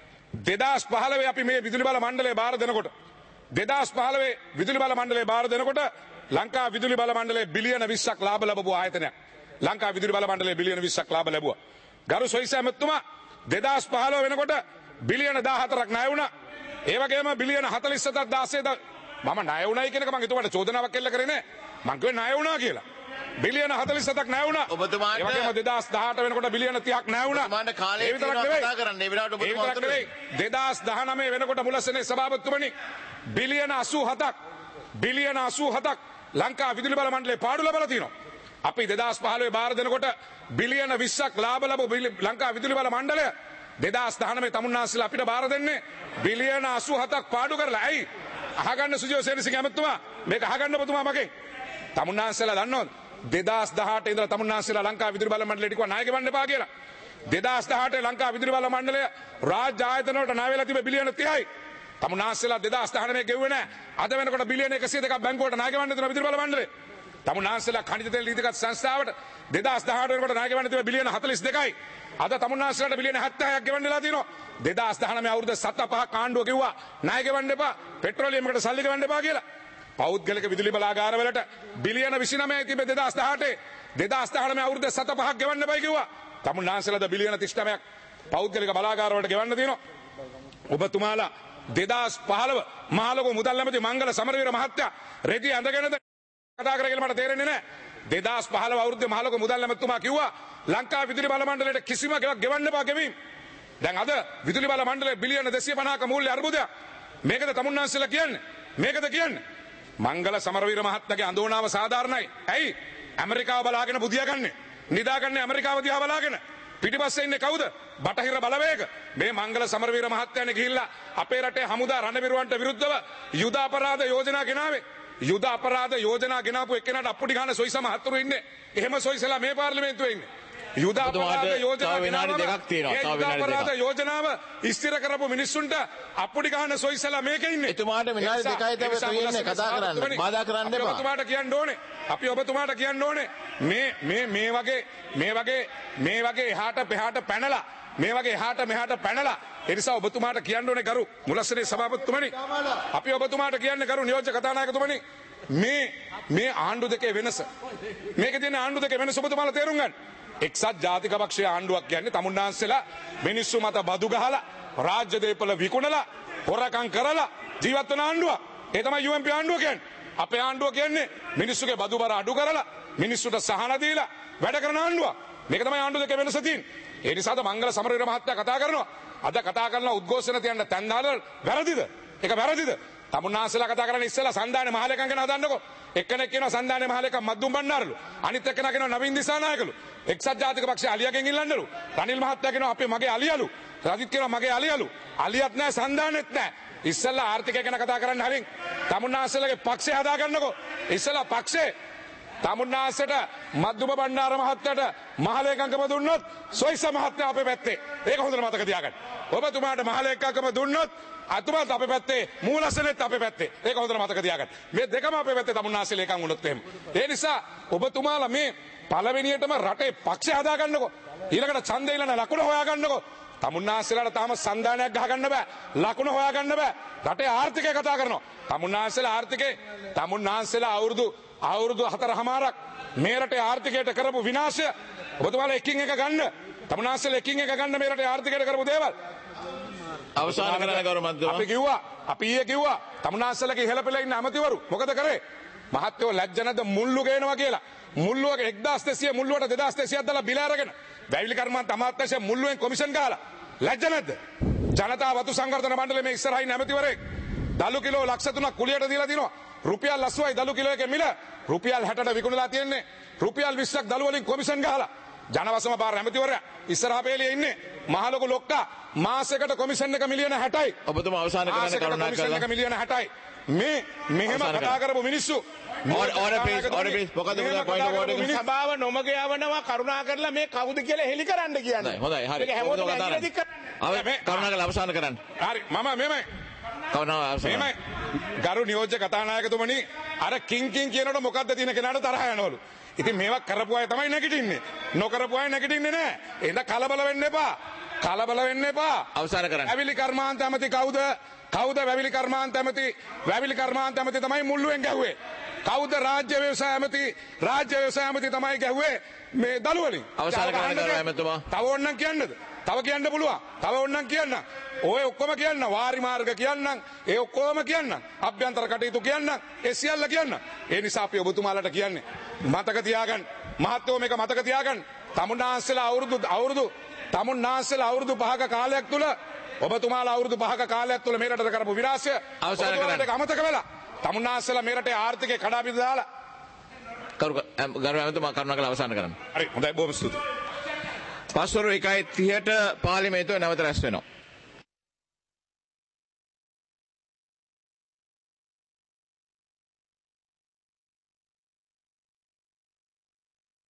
දෙදාස් පහළොව අපි මේ විදුලි බල මණ්ඩලය බාර දෙනකොට දෙදාස් පහළොව විදුලි බල මණ්ඩලය බාර දෙනකොට ලංකා විදුලි බල මණ්ඩලය බිලියන විස්සක් ලාභ ලැබපු ආයතනයක්. ලංකා විදුලි බල මණ්ඩලය බිලියන විස්සක් ලාභ ලැබුවා. ගරු සොයිස ඇමතුමා දෙදාස් පහළොව වෙනකොට බිලියන දාහතරක් ණය වුණා. ඒ වගේම බිලියන හතළිස් හතක් දාසය මම ණය වුණයි කියනක මම එතුමාට චෝදනාවක් එල්ල කරේ නෑ. මං කිව්වේ ණය වුණා කියලා. බිලියන හතළිස් හතක් ණය වුණා.
ඔබතුමාට
ඒ වගේම දෙදාස් දහඅට වෙනකොට බිලියන තිහක් ණය වුණා.
ඔබතුමාට කාලේ තියෙනවා කතා කරන්න. ඒ වෙලාවට ඔබතුමා උත්තර දෙන්න.
දෙදාස් දහනවය වෙනකොට මුලසෙනේ සභාපතිතුමනි බිලියන අසූ හතක් බිලියන අසූ හතක් ලංකා විදුලි බල මණ්ඩලේ පාඩු ලබලා තියෙනවා. අපි දෙදාස් පහළොව බාර දෙනකොට බිලියන විස්සක් ලාභ ලැබු ලංකා විදුලි බල මණ්ඩලය දෙදාස් දහනවය තමුන්නාන්සේලා අපිට බාර දෙන්නේ බිලියන අසූ හතක් පාඩු කරලා. ඇයි? අහගන්න සුජිව සේනසිංහ ඇමතුමා මේක අහගන්න ඔබතුමා මගෙන්. තමුන්නාන්සේලා දන්නවද දෙදාස් දහඅට ඉඳලා තමුන්නාන්සේලා ලංකා විදුලි බල මණ්ඩලයට කිව්වා ණය ගෙවන්න එපා කියලා. දෙදාස් දහඅට ලංකා විදුලි බල මණ්ඩලය රාජ්‍ය ආයතන වලට ණය වෙලා තිබෙ බිලියන තිහයි. තමුන්නාන්සේලා දෙදාස් දහනවය ගෙව්වේ නැහැ. අද වෙනකොට බිලියන එකසිය දෙකක් බැංකුවට ණය ගෙවන්න දෙනවා විදුලි බල මණ්ඩලය. තමුන්නාන්සේලා ખනිජ තෙල් නීතිගත සංස්ථාවට දෙදාස් දහඅට වෙනකොට ණය ගෙවන්න තිබෙ බිලියන හතළිස් දෙකයි. අද තමුන්නාන්සේලාට බිලියන හැත්තෑහක් ගෙවන්න වෙලා තියෙනවා. දෙදාස් දහනවය අවුරුදු සත පහක් ආණ්ඩුව කිව්වා ණය ගෙවන්න එපා පෙට්‍රෝලියම් එකට සල්ලි ගෙවන්න එපා කියලා. පෞද්ගලික විදුලි බලාගාරවලට බිලියන විසිනවයයි තිබෙ දෙදාස් දහඅට දෙදාස් දහනවය අවුරුදු සත පහක් ගෙවන්න එපයි කිව්වා. තමුන්නාන්සේලාද බිලියන තිස් නවයක් පෞද්ගලික බලාගාරවලට ගෙවන්න තියෙනවා. ඔබතුමාලා දෙදාස් පහළොව මහලොකු මුදල් ඇමති මංගල සමරවීර මහත්තයා රෙදි ඇඳගෙනද කතා කරගෙන මට තේරෙන්නේ නැහැ. දෙදාස් පහළොව අවුරුද්දේ මහලොකු මුදල් ඇමතුමා කිව්වා ලංකා විදුලි බල මණ්ඩලයට කිසිම ගෙවක් ගෙවන්න එපා ගෙවීම. දැන් අද විදුලි බල මණ්ඩලයේ බිලියන දෙසිය පනහක මූල්‍ය අර්බුදයක්. මේකද තමුන්නාන්සේලා කියන්නේ? මේකද කියන්නේ? මංගල සමරවීර මහත්තයාගේ අඳෝනාව සාධාරණයි. ඇයි? ඇමරිකාව බලාගෙන බුදියාගන්නේ. නිදාගන්නේ ඇමරිකාව දිහා බලාගෙන. පිටිපස්සේ ඉන්නේ කවුද? බටහිර බලවේග. මේ මංගල සමරවීර මහත්තයානේ ගිහිල්ලා අපේ රටේ හමුදා රණවිරුවන්ට විරුද්ධව යුද අපරාධ යෝජනා ගෙනාවේ. යුද අපරාධ යෝජනා ගෙනාපු එක්කෙනාට අප්පුඩි ගන්න සොයිස මහත්තුරු ඉන්නේ. එහෙම සොයිසලා මේ පාර්ලිමේන්තුවේ ඉන්නේ. යුද අපරාධ යෝජනා
විනාඩි දෙකක් තියෙනවා. තව විනාඩි දෙකක්.
අපරාධ යෝජනාව ඉස්තිර කරපු මිනිස්සුන්ට අප්පුඩි ගන්න සොයිසලා මේකේ ඉන්නේ.
එතුමාට විනාඩි දෙකයි තමයි තියෙන්නේ කතා කරන්න. බාධා කරන්න එපා.
ඔබතුමාට කියන්න ඕනේ. අපි ඔබතුමාට කියන්න ඕනේ මේ මේ මේ වගේ මේ වගේ මේ වගේ එහාට පෙහාට පැනලා මේ වගේ එහාට මෙහාට පැනලා ඒ නිසා ඔබතුමාට කියන්න ඕනේ ගරු මුලස්සනේ සභාපතිතුමනි අපි ඔබතුමාට කියන්නේ ගරු නියෝජ්‍ය කතානායකතුමනි මේ මේ ආණ්ඩු දෙකේ වෙනස මේකේ තියෙන ආණ්ඩු දෙකේ වෙනස ඔබතුමාලා තේරුම් ගන්න. එක්සත් ජාතික පක්ෂයේ ආණ්ඩුවක් කියන්නේ තමුන්නාන්සේලා මිනිස්සු මත බදු ගහලා රාජ්‍ය දේපල විකුණලා හොරකම් කරලා ජීවත් වෙන ආණ්ඩුවක්. ඒ තමයි යූ එම් පී ආණ්ඩුව කියන්නේ. අපේ ආණ්ඩුව කියන්නේ මිනිස්සුගේ බදු බර අඩු කරලා මිනිස්සුන්ට සහන දීලා වැඩ කරන ආණ්ඩුවක්. මේක තමයි ආණ්ඩුව දෙකේ වෙනස තියෙන්නේ. ඒ නිසාද මංගල සමරවීර මහත්තයා කතා කරනවා. අද කතා කරනවා උද්ඝෝෂණ තියන්න තැන් දාලා වැරදිද? ඒක වැරදිද? තමුන්නාන්සේලා කතා කරන්නේ ඉස්සෙල්ලා සන්දානේ මහලේකම් ගැන හදන්නකෝ. එක්කෙනෙක් කියනවා සන්දානේ මහලේකම් මද්දුම් බණ්ඩාරලු. අනිත් එක්කෙනා කියනවා නවීන් දිසානායකලු. එක්සත් ජාතික පක්ෂයේ අලියාගෙන් ඉල්ලන්නලු. රනිල් මහත්තයා කියනවා අපේ මගේ අලියලු. රජිත් කියනවා මගේ අලියලු. අලියත් නැහැ සන්දානෙත් නැහැ. ඉස්සෙල්ලා ආර්ථිකය ගැන කතා කරන්න හරින් තමුන්නාන්සේලාගේ පක්ෂය හදාගන්නකෝ. ඉස්සෙල්ලා පක්ෂේ තමුන්නාන්සේට මද්දුම බණ්ඩාර මහත්තයාට මහලේකම්කම දුන්නොත් සොයිස මහත්තයා අපේ පැත්තේ. ඒක හොඳට මතක තියාගන්න. ඔබතුමාට මහලේකම්කම දුන්නොත් අතුමත් අපේ පැත්තේ මූලසනෙත් අපේ පැත්තේ. ඒක හොඳට මතක තියාගන්න. මේ දෙකම අපේ පැත්තේ තමුන්නාන්සේ ලේකම් වුණොත් එහෙම. ඒ නිසා ඔබතුමාලා මේ පළවෙනියටම රටේ පක්ෂය හදාගන්නකෝ. ඊළඟට ඡන්දේ ඉල්ලන ලකුණ හොයාගන්නකෝ. තමුන්නාන්සේලාට තාම සන්දානයක් ගහගන්න බෑ. ලකුණ හොයාගන්න බෑ. රටේ ආර්ථිකය කතා කරනවා. තමුන්නාන්සේලා ආර්ථිකේ තමුන්නාන්සේලා අවුරුදු අවුරුදු හතරමාරක් මේ රටේ ආර්ථිකයට කරපු විනාශය ඔබතුමාලා එකින් එක ගන්න. තමුන්නාන්සේලා එකින් එක ගන්න මේ රටේ ආර්ථිකයට කරපු දේවල්.
අවසාන කරන්න ගෞරව මන්ත්‍රීතුමා.
අපි කිව්වා අපි ඊයේ කිව්වා තමුන්නාන්සේලාගේ ඉහළ පෙළ ඉන්න ඇමතිවරු මොකද කරේ? මහත්වෝ ලැජ්ජ නැද්ද මුල්ලු ගේනවා කියලා. මුල්ලුවක එක්දාස් දෙසිය මුල්ලුවට දෙදාස් දෙසියක් දාලා බිල අරගෙන වැවිලි කර්මාන්ත අමාත්‍යාංශය මුල්ලුවෙන් කොමිෂන් ගහලා ලැජ්ජ නැද්ද? ජනතා වතු සංවර්ධන මණ්ඩලයේ මේ ඉස්සරහින් ඇමතිවරයෙක් දලු කිලෝ ලක්ෂ තුනක් කුලියට දීලා දිනවා. රුපියල් අසූවයි දලු කිලෝ එකේ මිල රුපියල් හැටට විකුණලා තියෙන්නේ. රුපියල් විස්සක් දලු වලින් කොමිෂන් ගහලා ජනවසම පාර ඇමතිවරයා ඉස්සරහා පෙළියේ ඉන්නේ මහ ලොකු ලොක්කා මාසෙකට කොමිෂන් එක මිලියන හැටයි.
ඔබතුමා අවසාන කරන්න කරුණා
කොමිෂන් එක මිලියන හැටයි. මේ මෙහෙම කතා කරපු මිනිස්සු
ඕන ප්ලීස් ඕන ප්ලීස් මොකද මොකද පොයින්ට් ඕඩර් එක
සභාව නොමග යවනවා කරුණා කරලා මේ කවුද කියලා හෙලි කරන්න කියන්නේ.
හොඳයි හරි.
ඒක හැමෝටම ඇඟිලි දික්
කරන්න. කරුණා කරලා අවසාන කරන්න.
හරි මම මෙමය
කරුණා අවසාන.
මෙමය ගරු නියෝජ්‍ය කතානායකතුමනි අර කිං කිං කියනකොට මොකද්ද තියෙන කෙනාට තරහ යනවලු. ඉතින් මේවා කරපු අය තමයි නැගිටින්නේ. නොකරපු අය නැගිටින්නේ නැහැ. එහෙනම් කලබල වෙන්න එපා. කලබල වෙන්න එපා.
අවසාන කරන්න.
වැවිලි කර්මාන්ත ඇමති කවුද? කවුද වැවිලි කර්මාන්ත ඇමති? වැවිලි කර්මාන්ත ඇමති තමයි මුල්ලුවෙන් ගැහුවේ. කවුද රාජ්‍ය ව්‍යවසාය ඇමති? රාජ්‍ය ව්‍යවසාය ඇමති තමයි ගැහුවේ මේ දළු වලින්.
අවසාන කරන්න ගරු ඇමතුමා.
තව ඕන්නම් කියන්නද? තව කියන්න පුළුවන්. තව ඕන්නම් කියන්න. ඔය ඔක්කොම කියන්න. වාරි මාර්ග කියන්නම්. ඒ ඔක්කොම කියන්නම්. අභ්‍යන්තර කටයුතු කියන්නම්. ඒ සියල්ල කියන්න. ඒ නිසා අපි ඔබතුමාලට කියන්නේ මතක තියාගන්න. මහත්වෝ මේක මතක තියාගන්න. තමුන්නාන්සේලා අවුරුදු අවුරුදු තමුන්නාන්සේලා අවුරුදු පහක කාලයක් තුල ඔබතුමාලා අවුරුදු පහක කාලයක් තුල මේ රටට කරපු විනාශය
අවසන් කරන්න.
ඒක අමතක වෙලා තමුන්නාන්සේලා මේ රටේ ආර්ථිකය කඩා බිඳ දාලා
කරු ගරු ඇමතුමා කරුණාකරලා අවසන් කරන්න.
හරි හොඳයි බොහොම ස්තුතියි.
පස්වරු එකයි තිහට පාර්ලිමේන්තුව නැවත රැස් වෙනවා.